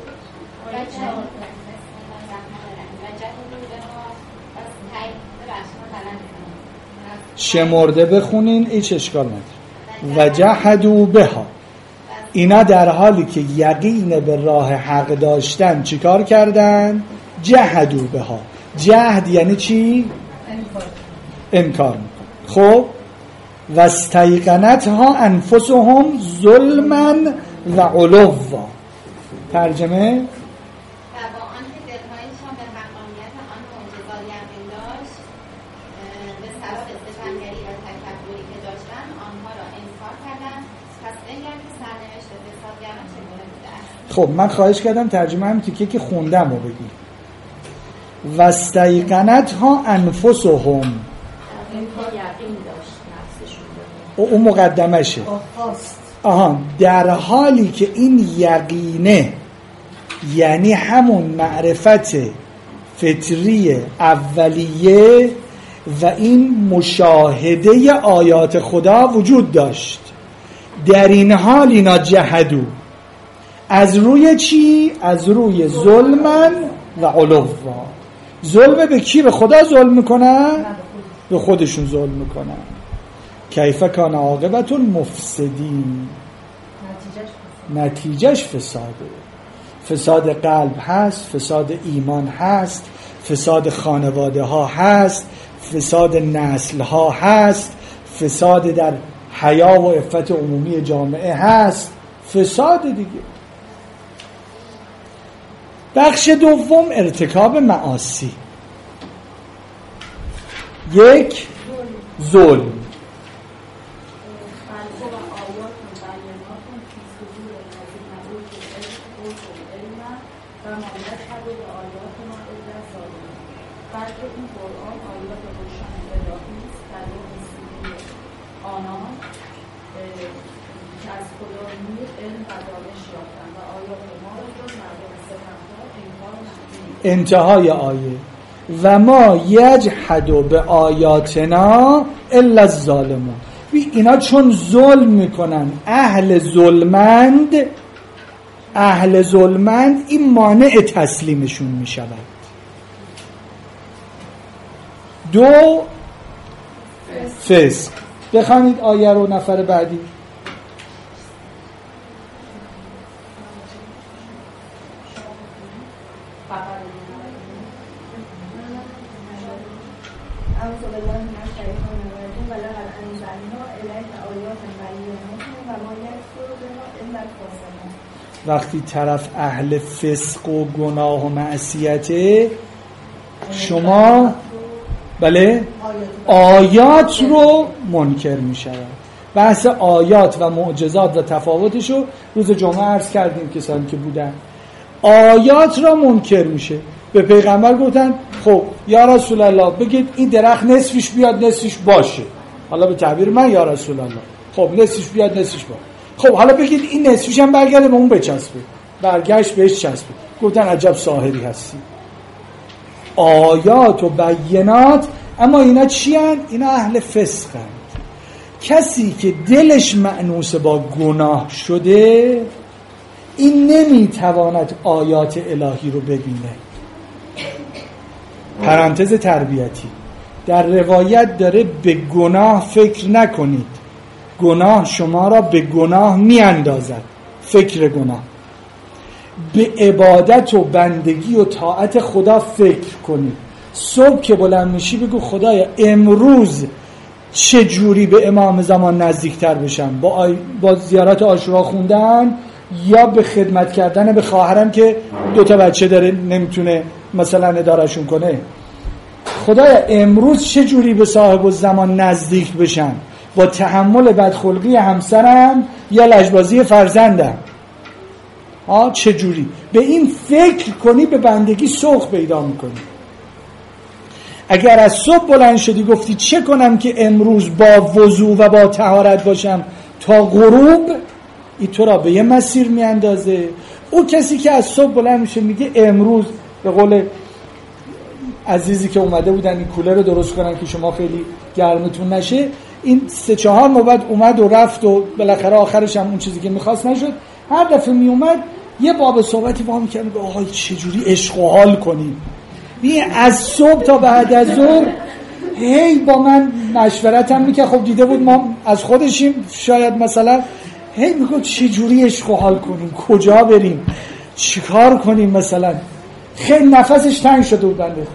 شمرده بخونین هیچ اشکال نداره. و جحدوا بها، اینا در حالی که یقین به راه حق داشتن چیکار کردن؟ جحدوا بها. جهد یعنی چی؟ انکار میکن. خب و استیقنتها انفسهم ظلما و علوا. ترجمه خب من خواهش کردم ترجمه همین تیکه که خوندم رو بگی. واستیقنتها انفسهم، اون مقدمشه. در حالی که این یقینه، یعنی همون معرفت فطری اولیه و این مشاهده آیات خدا وجود داشت، در این حال اینا جهدو. از روی چی؟ از روی ظلمن و علوا. ظلم به کی؟ به خدا ظلم میکنن؟ به خودشون ظلم میکنن. کیف کان عاقبت المفسدین، نتیجهش فساده. فساد قلب هست، فساد ایمان هست، فساد خانواده ها هست، فساد نسل ها هست، فساد در حیا و عفت عمومی جامعه هست، فساد دیگه. بخش دوم ارتکاب معاصی. یک، ظلم. انتهای آیه و ما یجحد به آیاتنا الا الظالمون. اینا چون ظلم میکنن، اهل ظلمند، این مانع تسلیمشون میشود. دو، فسق. بخوانید آیه رو نفر بعدی. وقتی طرف اهل فسق و گناه و معصیته، شما بله آیات رو منکر می شود. بحث آیات و معجزات و تفاوتش رو روز جمعه عرض کردیم کسانی که بودن. آیات را منکر میشه. به پیغمبر گفتن خب یا رسول الله بگید این درخت نصفش بیاد نصفش باشه. حالا به تعبیر من یا رسول الله، خب نصفش بیاد نصفش باشه. خب حالا بگید این نصفش هم برگرده به اون بچسبه. برگشت بهش چسبه. گفتن عجب ساحری هستی. آیات و بینات. اما اینا چی هن؟ اینا اهل فسق هن. کسی که دلش مأنوس با گناه شده، این نمیتواند آیات الهی رو ببینه. پرانتز تربیتی در روایت داره به گناه فکر نکنید، گناه شما را به گناه میاندازد. فکر گناه. به عبادت و بندگی و طاعت خدا فکر کنید. صبح که بلند میشی بگو خدایا امروز چه جوری به امام زمان نزدیکتر بشم، با زیارت عاشورا خوندن یا به خدمت کردن به خواهرم که 2 بچه داره نمیتونه مثلا ادارهشون کنه. خدایا امروز چه جوری به صاحب الزمان نزدیک بشم، با تحمل بدخلقی همسرم یا لجبازی فرزندم. چه جوری به این فکر کنی، به بندگی سوق پیدا میکنی. اگر از صبح بلند شدی گفتی چه کنم که امروز با وضو و با طهارت باشم تا غروب، این تو را به یه مسیر میاندازه. او کسی که از صبح بلند میشه میگه امروز، به قول عزیزی که اومده بودن این کولر رو درست کنن که شما خیلی گرمتون نشه، این 3-4 نوبت اومد و رفت و بالاخره آخرش هم اون چیزی که میخواست نشد. هر دفعه میومد یه باب صحبتی با هم میکرد، آهای چجوری عشق و حال کنیم. از صبح تا بعد از ظهر هی با من مشورتم میکرد. خب دیده بود ما از خودشیم شاید مثلا، هی میگه چجوری عشق و حال کنیم، کجا بریم، چیکار کنیم مثلا. خیلی نفسش تنگ شده بود بنده.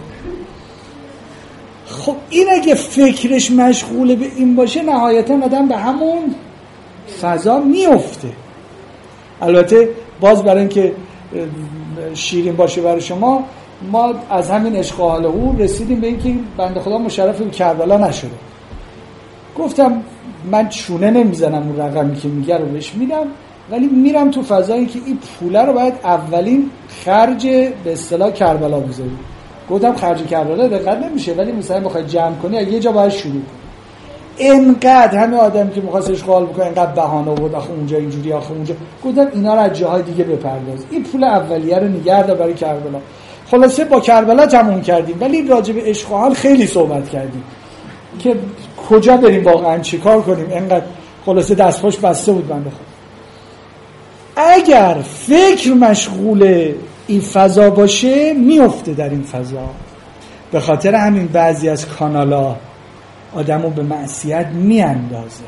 خب این اگه فکرش مشغول به این باشه، نهایتا آدم به همون فضا میفته. البته باز برای اینکه شیرین باشه برای شما، ما از همین عشق و حال او رسیدیم به اینکه بنده خدا مشرف به کربلا نشده. گفتم من چونه نمیزنم اون رقمی که میگه رو بهش میدم، ولی میرم تو فضایی که این پوله رو باید اولین خرج به اصطلاح کربلا بذاری. گفتم خرج کربلا دقت نمیشه، ولی مثلا بخوای جمع کنی یه جا باید شروع کنی. اینقدر همه آدم که می‌خواست اشغال بکنه اینقدر بهانه آورد، آخه اونجا اینجوری، آخه اونجا. گفتم اینا رو از جاهای دیگه بپرداز، این پول اولیه رو نگه دار برای کربلا. خلاصه با کربلا تموم کردیم، ولی راجع به اشغال خیلی صحبت کردیم که کجا بریم واقعا چیکار کنیم. اینقدر خلاصه دستپاش بسته بود بنده خدا. اگر فکر مشغول این فضا باشه میفته در این فضا. به خاطر همین بعضی از کانالا آدمو به معصیت میاندازه.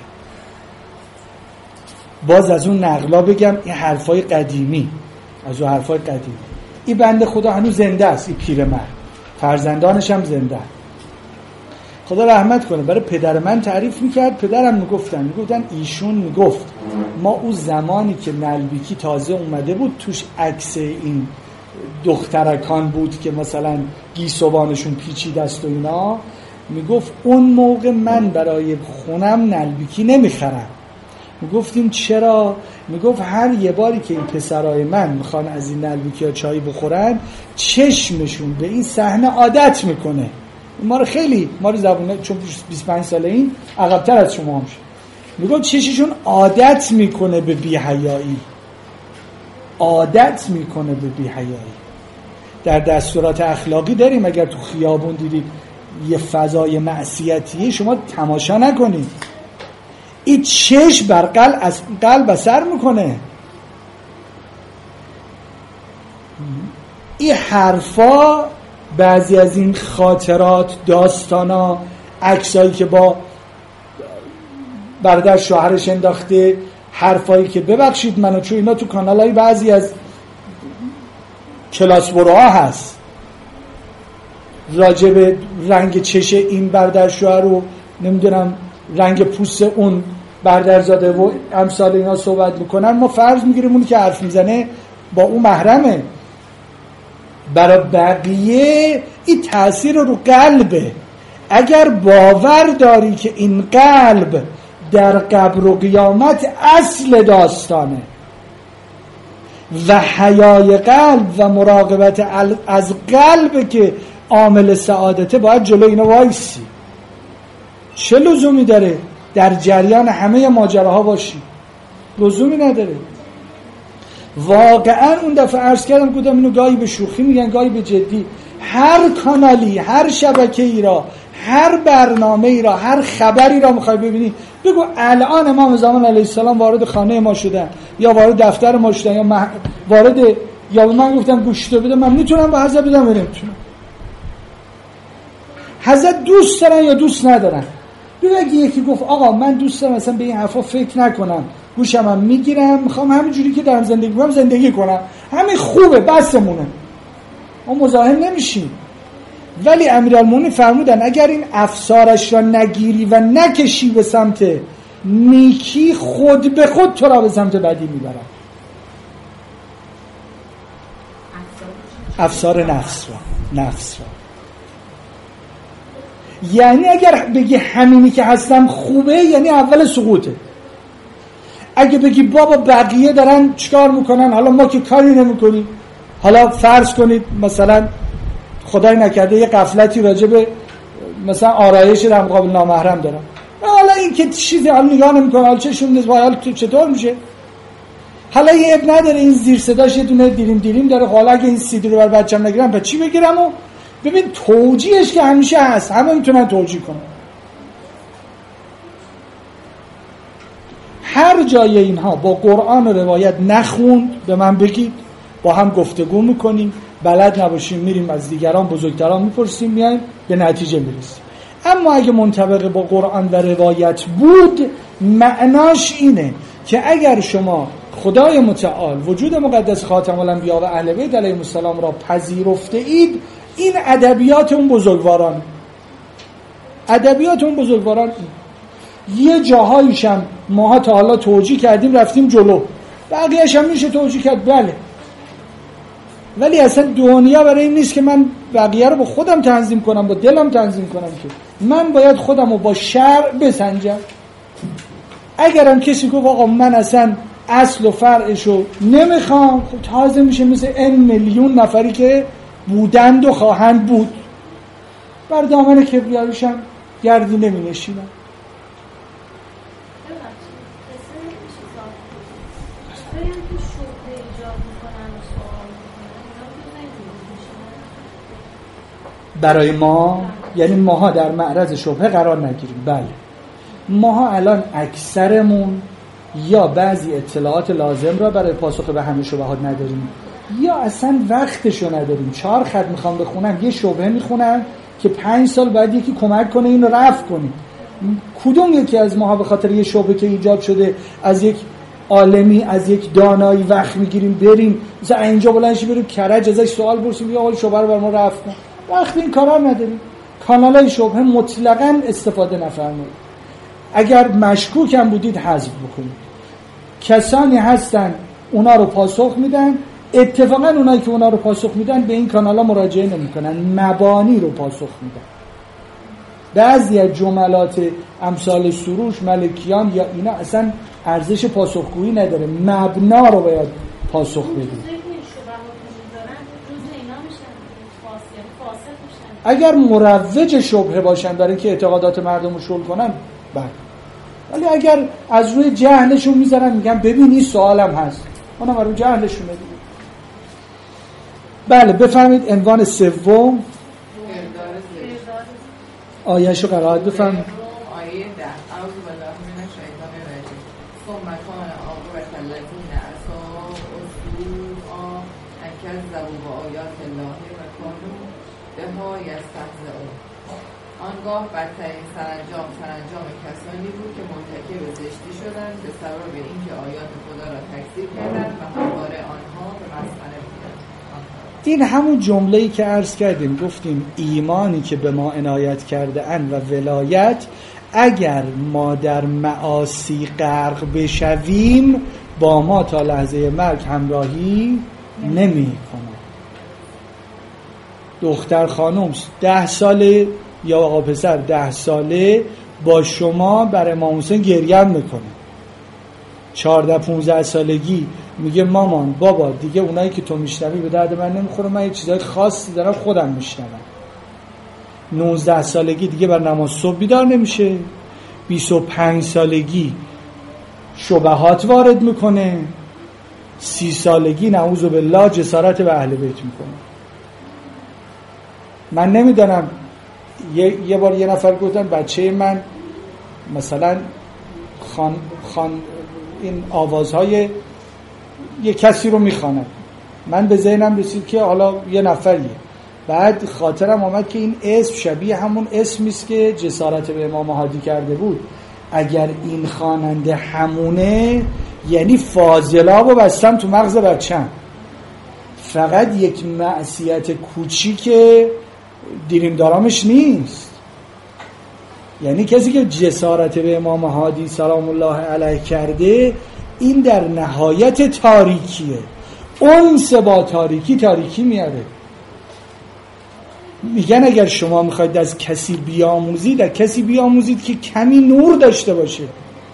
باز از اون نقلا بگم، این حرفای قدیمی، از اون حرفای قدیمی. این بنده خدا هنوز زنده است، این پیرمرد، فرزندانش هم زنده. خدا رحمت کنه. برای پدر من تعریف میکرد، پدرم میگفتن ایشون میگفت ما اون زمانی که نلبیکی تازه اومده بود توش عکس این دخترکان بود که مثلا گیسوانشون پیچیده است و اینا، میگفت اون موقع من برای خونم نلبیکی نمیخرم. میگفتیم چرا؟ میگفت هر یه باری که این پسرای من میخوان از این نلبیکی ها چای بخورن، چشمشون به این صحنه عادت میکنه. ما رو زبونه، چون 25 ساله این عقب‌تر از شما هم شد. میگفت چششون عادت میکنه به بی‌حیایی، عادت میکنه به بی‌حیایی. در دستورات اخلاقی داریم، اگر تو خیابون دیدید یه فضای معصیتیه شما تماشا نکنید، این چشم بر قلب اثر میکنه. این حرفا، بعضی از این خاطرات، داستانا، عکسایی که با برادر شوهرش انداخته، حرفایی که ببخشید منو، چون اینا تو کانالای بعضی از کلاس بروها هست، راجع به رنگ چش این برادر شوهر رو، نمیدونم رنگ پوست اون برادرزاده و امثال اینا صحبت میکنن. ما فرض میگیریم اونی که حرف میزنه با اون محرمه. برای بقیه این تأثیر رو قلبه. اگر باور داری که این قلب در قبر و قیامت اصل داستانه و حیای قلب و مراقبت از قلب که عامل سعادته، باید جلو اینا وایسی. چه لزومی داره در جریان همه ماجراها باشی؟ لزومی نداره. واقعا اون دفعه عرض کردم، گفتم اینو گاهی به شوخی میگن گاهی به جدی. هر کانالی، هر شبکه‌ای را، هر برنامه‌ای را، هر خبری را میخوای ببینی، بگو الان امام زمان علیه السلام وارد خانه ما شدن، یا وارد دفتر ما شدن، یا وارد، یا من گفتم گوشت بده، من میتونم به حضرت بدم یا نمیتونم. حضرت دوست دارن یا دوست ندارن؟ بگو اگه یکی گفت آقا من دوست دارم مثلا به این حرفا فکر نکنم، گوشم هم میگیرم، میخوام همین جوری که دارم زندگی کنم زندگی کنم، همین خوبه، بسمونه، ما مزاحم نمیشیم. ولی امیرالمومنین فرمودن اگر این افسارش را نگیری و نکشی به سمت نیکی، خود به خود تو را به سمت بدی میبرن. افسار نفس را یعنی اگر بگی همینی که هستم خوبه، یعنی اول سقوطه. اگه بگی بابا بقیه دارن چیکار میکنن، حالا ما که کاری نمیکنیم، حالا فرض کنید مثلا خدای نکرده یه غفلتی راجع به مثلا آرایش در مقابل نامحرم دارن، حالا این که چیزی حالا نگاه نمیکنه، حالا چشون نیست، حالا چطور میشه؟ حالا یه اب نداره این زیر صداش یه دونه دیریم داره، حالا اگه این سیدی رو بر بچه‌م نگیرم پس چی بگیرم؟ و ببین توجیهش که همیشه هست، همه میتونن توجیه کنن. هر جای اینها با قرآن و روایت نخوند به من بگید، با هم گفتگو میکنیم، بلد نباشیم میریم از دیگران بزرگتران میپرسیم، میایم به نتیجه میرسیم. اما اگه منطبق با قرآن و روایت بود، معناش اینه که اگر شما خدای متعال وجود مقدس خاتم الانبیا و اهل بیت علیهم السلام را پذیرفته اید، این ادبیات اون بزرگواران، ادبیات اون بزرگواران یه جاهایش هم ماها تا حالا توجیه کردیم رفتیم جلو، بقیه‌اش هم میشه توجیه کرد، بله، ولی اصلا دنیا برای این نیست که من بقیه رو با خودم تنظیم کنم، با دلم تنظیم کنم، که من باید خودم رو با شرع بسنجم. اگرم کسی گفت آقا من اصلا اصل و فرعشو نمیخوام، خب تازه میشه مثل این میلیون نفری که بودند و خواهند بود، بر دامن کبریاییشم گردی نمی نشینم. برای ما یعنی ماها در معرض شبهه قرار نگیریم. بله ماها الان اکثرمون یا بعضی اطلاعات لازم را برای پاسخ به همه شبهات نداریم یا اصلا وقتشو نداریم. 4 خط میخوام بخونم، یه شبهه میخونم که 5 سال بعد یکی کمک کنه اینو رفع کنیم. کدوم یکی از ماها به خاطر یه شبهه که ایجاد شده از یک عالمی، از یک دانایی وقت میگیریم بریم مثلا اینجا بلندشی بریم کرج ازش سوال پرسیم یا اول شبهه رو بر ما رفع کن؟ وقت این کارا نداریم. کانالای شبهه مطلقاً استفاده نفرمایید. اگر مشکوک هم بودید حذف بکنید. کسانی هستن اونا رو پاسخ میدن، اتفاقا اونایی که اونا رو پاسخ میدن به این کانالا مراجعه نمیکنن، مبانی رو پاسخ میدن. بعضی از جملات امثال سروش، ملکیان یا اینا اصلا ارزش پاسخگویی نداره، مبنا رو باید پاسخ بدید. اگر مروج شبهه باشن برای اینکه اعتقادات مردم رو شل کنن بله، ولی اگر از روی جهلشون میذارن میگن ببین این سوالم هست، اونم از روی جهلشون میگن. بله بفهمید. عنوان سوم آیه‌شو قرائت بفهمید. آیه 10 اعوذ بالله من الشیطان الرجیم ثم کان عاقبة الذین عصوا السوء ان کذبوا بآیات الله و کانوا بها یستهزئون. آنگاه بدترین سرانجام کسانی بود که مرتکب زشتی شدند به سبب اینکه آیات خدا را تکذیب کردند و همواره آنها به مسخره بودند. این همون جمله‌ای که عرض کردیم، گفتیم ایمانی که به ما عنایت کرده اند و ولایت، اگر ما در معاصی غرق بشویم با ما تا لحظه مرگ همراهی نمی کنند. دختر خانم 10 ساله یا آقا پسر 10 ساله با شما برای امام حسین گریه میکنه. 14-15 سالگی میگه مامان بابا دیگه اونایی که تو میشنوی به درد من نمیخوره، من یه چیزای خاصی دارم خودم میشنوم. 19 سالگی دیگه بر نماز صبح بیدار نمیشه. 25 سالگی شبهات وارد میکنه. 30 سالگی نعوذ بالله جسارت به اهل بیت میکنه. من نمیدونم یه بار یه نفر گفتن بچه من مثلا خان این آوازهای یه کسی رو میخواند، من به ذهنم رسید که حالا یه نفریه، بعد خاطرم آمد که این اسم شبیه همون اسمیست که جسارت به امام هادی کرده بود. اگر این خواننده همونه یعنی فاضلابو بستم تو مغز بچم. فقط یک معصیت کوچیک دیریم دارامش نیست. یعنی کسی که جسارت به امام هادی سلام الله علیه کرده این در نهایت تاریکیه. انس با تاریکی میاره. میگن اگر شما میخواید از کسی بیاموزید، از کسی بیاموزید که کمی نور داشته باشه.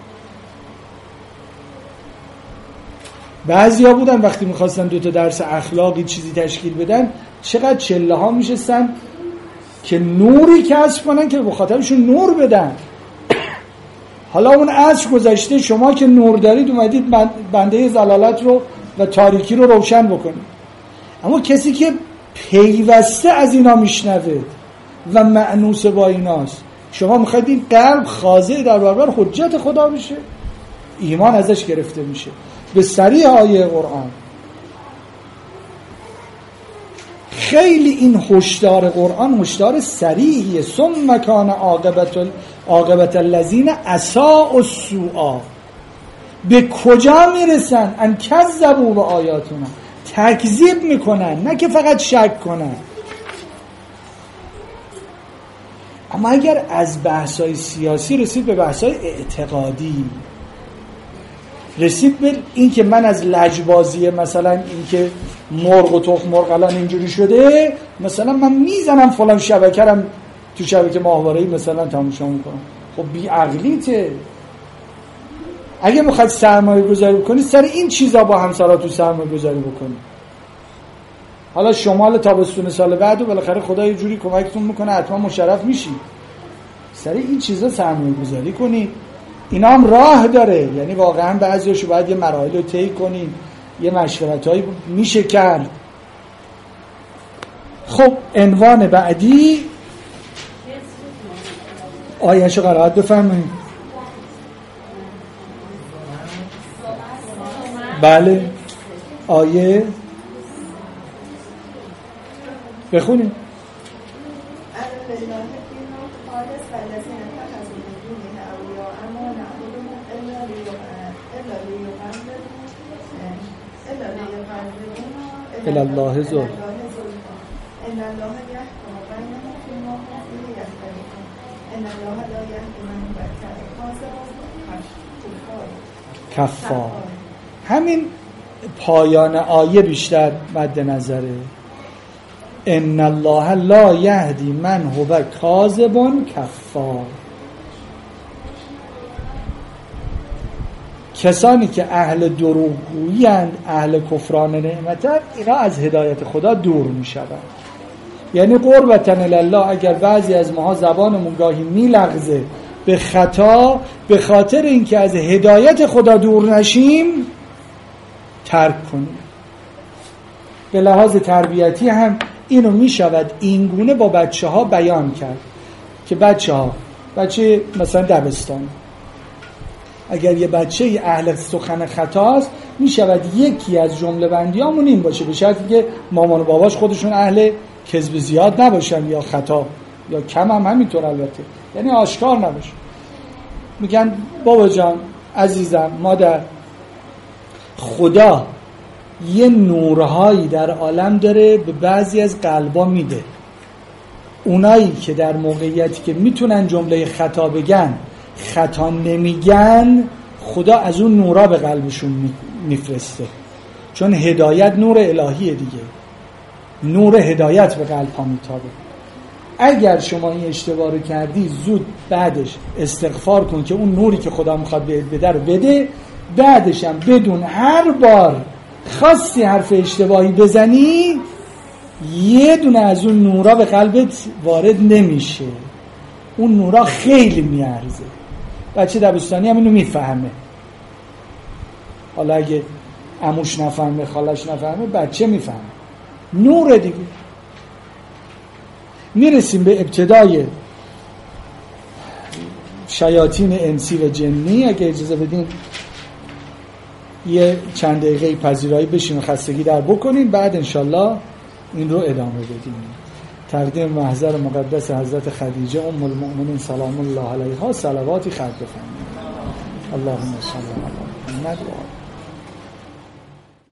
بعضیا بودن وقتی میخواستن 2 درس اخلاقی چیزی تشکیل بدن چقدر چله ها میشستن که نوری کسب کنن که به خاطرشون نور بدن. حالا اون عصر گذشته، شما که نور دارید اومدید بنده ضلالت رو و تاریکی رو روشن بکنید. اما کسی که پیوسته از اینا میشنوه و مأنوس با ایناست، شما میخواید این قلب خاضع در برابر حجت خدا بشه، ایمان ازش گرفته میشه. به صریح آیه قرآن خیلی این هشدار قرآن هشدار صریحیه. ثم کان عاقبت الذین عصوا السوء. به کجا میرسن؟ ان کذبوا بآیاتنا، تکذیب میکنن، نه که فقط شک کنن. اما اگر از بحث‌های سیاسی رسید به بحث‌های اعتقادی، رسید به این که من از لجبازی مثلا این که مرغ و تخم مرغ الان اینجوری شده، مثلا من میزنم فلان شبکه‌رم تو شبکه ماهواره‌ای مثلا تماشا میکنم. خب بی عقلیته. اگه میخواید سرمایه گذاری بکنید سر این چیزا با همسراتون سرمایه گذاری بکنید. حالا شمال تابستون سال بعد و بالاخره خدا یه جوری کمکتون میکنه حتما مشرف میشید. سر این چیزا سرمایه گذاری کنید. اینا هم راه داره، یعنی واقعا بعضیاشو باید یه مراحل رو طی کنید، یه مشورتایی میشه کرد. خب عنوان بعدی آیه‌شو قرائت بفرمایید. بله آیه بخونید. إلى الله زلفى إن الله يحكم بينهم فيما هم فيه يختلفون إن الله لا يهدي من هو کفار. همین پایان آیه بیشتر مد نظره. ان الله لا یهدی من هو کاذب کفار. کسانی که اهل دروغگویی اند، اهل کفران نعمتند، اینا از هدایت خدا دور میشوند. یعنی قربتاً الله، اگر بعضی از ماها زبانمون گاهی میلغزه به خطا، به خاطر اینکه از هدایت خدا دور نشیم ترک کنیم. به لحاظ تربیتی هم اینو میشود اینگونه با بچه ها بیان کرد که بچه مثلا دبستان، اگر یه بچه اهل سخن خطاست میشود یکی از جمله بندیامون این باشه، به شرطی که مامان و باباش خودشون اهل کذب زیاد نباشن یا خطا یا کم هم همینطور، البته یعنی آشکار نباشه. میگن بابا جان عزیزم مادر، خدا یه نورهایی در عالم داره به بعضی از قلبا میده، اونایی که در موقعیتی که میتونن جمله خطا بگن خطا نمیگن، خدا از اون نورا به قلبشون میفرسته، چون هدایت نور الهیه دیگه، نور هدایت به قلب ها میتابه. اگر شما این اشتباه رو کردی زود بعدش استغفار کن که اون نوری که خدا میخواد بهت بده رو بده، بعدش هم بدون هر بار خواستی حرف اشتباهی بزنی یه دونه از اون نورا به قلبت وارد نمیشه، اون نورا خیلی میارزه. بچه دبستانی هم اینو میفهمه. حالا اگه عموش نفهمه، خالش نفهمه، بچه میفهمه، نور دیگه. میرسیم به ابتدای شیاطین انسی و جنی. اگه اجازه بدین یه چند دقیقه پذیرایی بشین و خستگی در بکنین، بعد انشالله این رو ادامه بدیم. تقدیم محضر مقدس حضرت خدیجه ام المؤمنین سلام الله علیها صلواتی خرج بفرمایید. اللهم صل علی محمد و آله.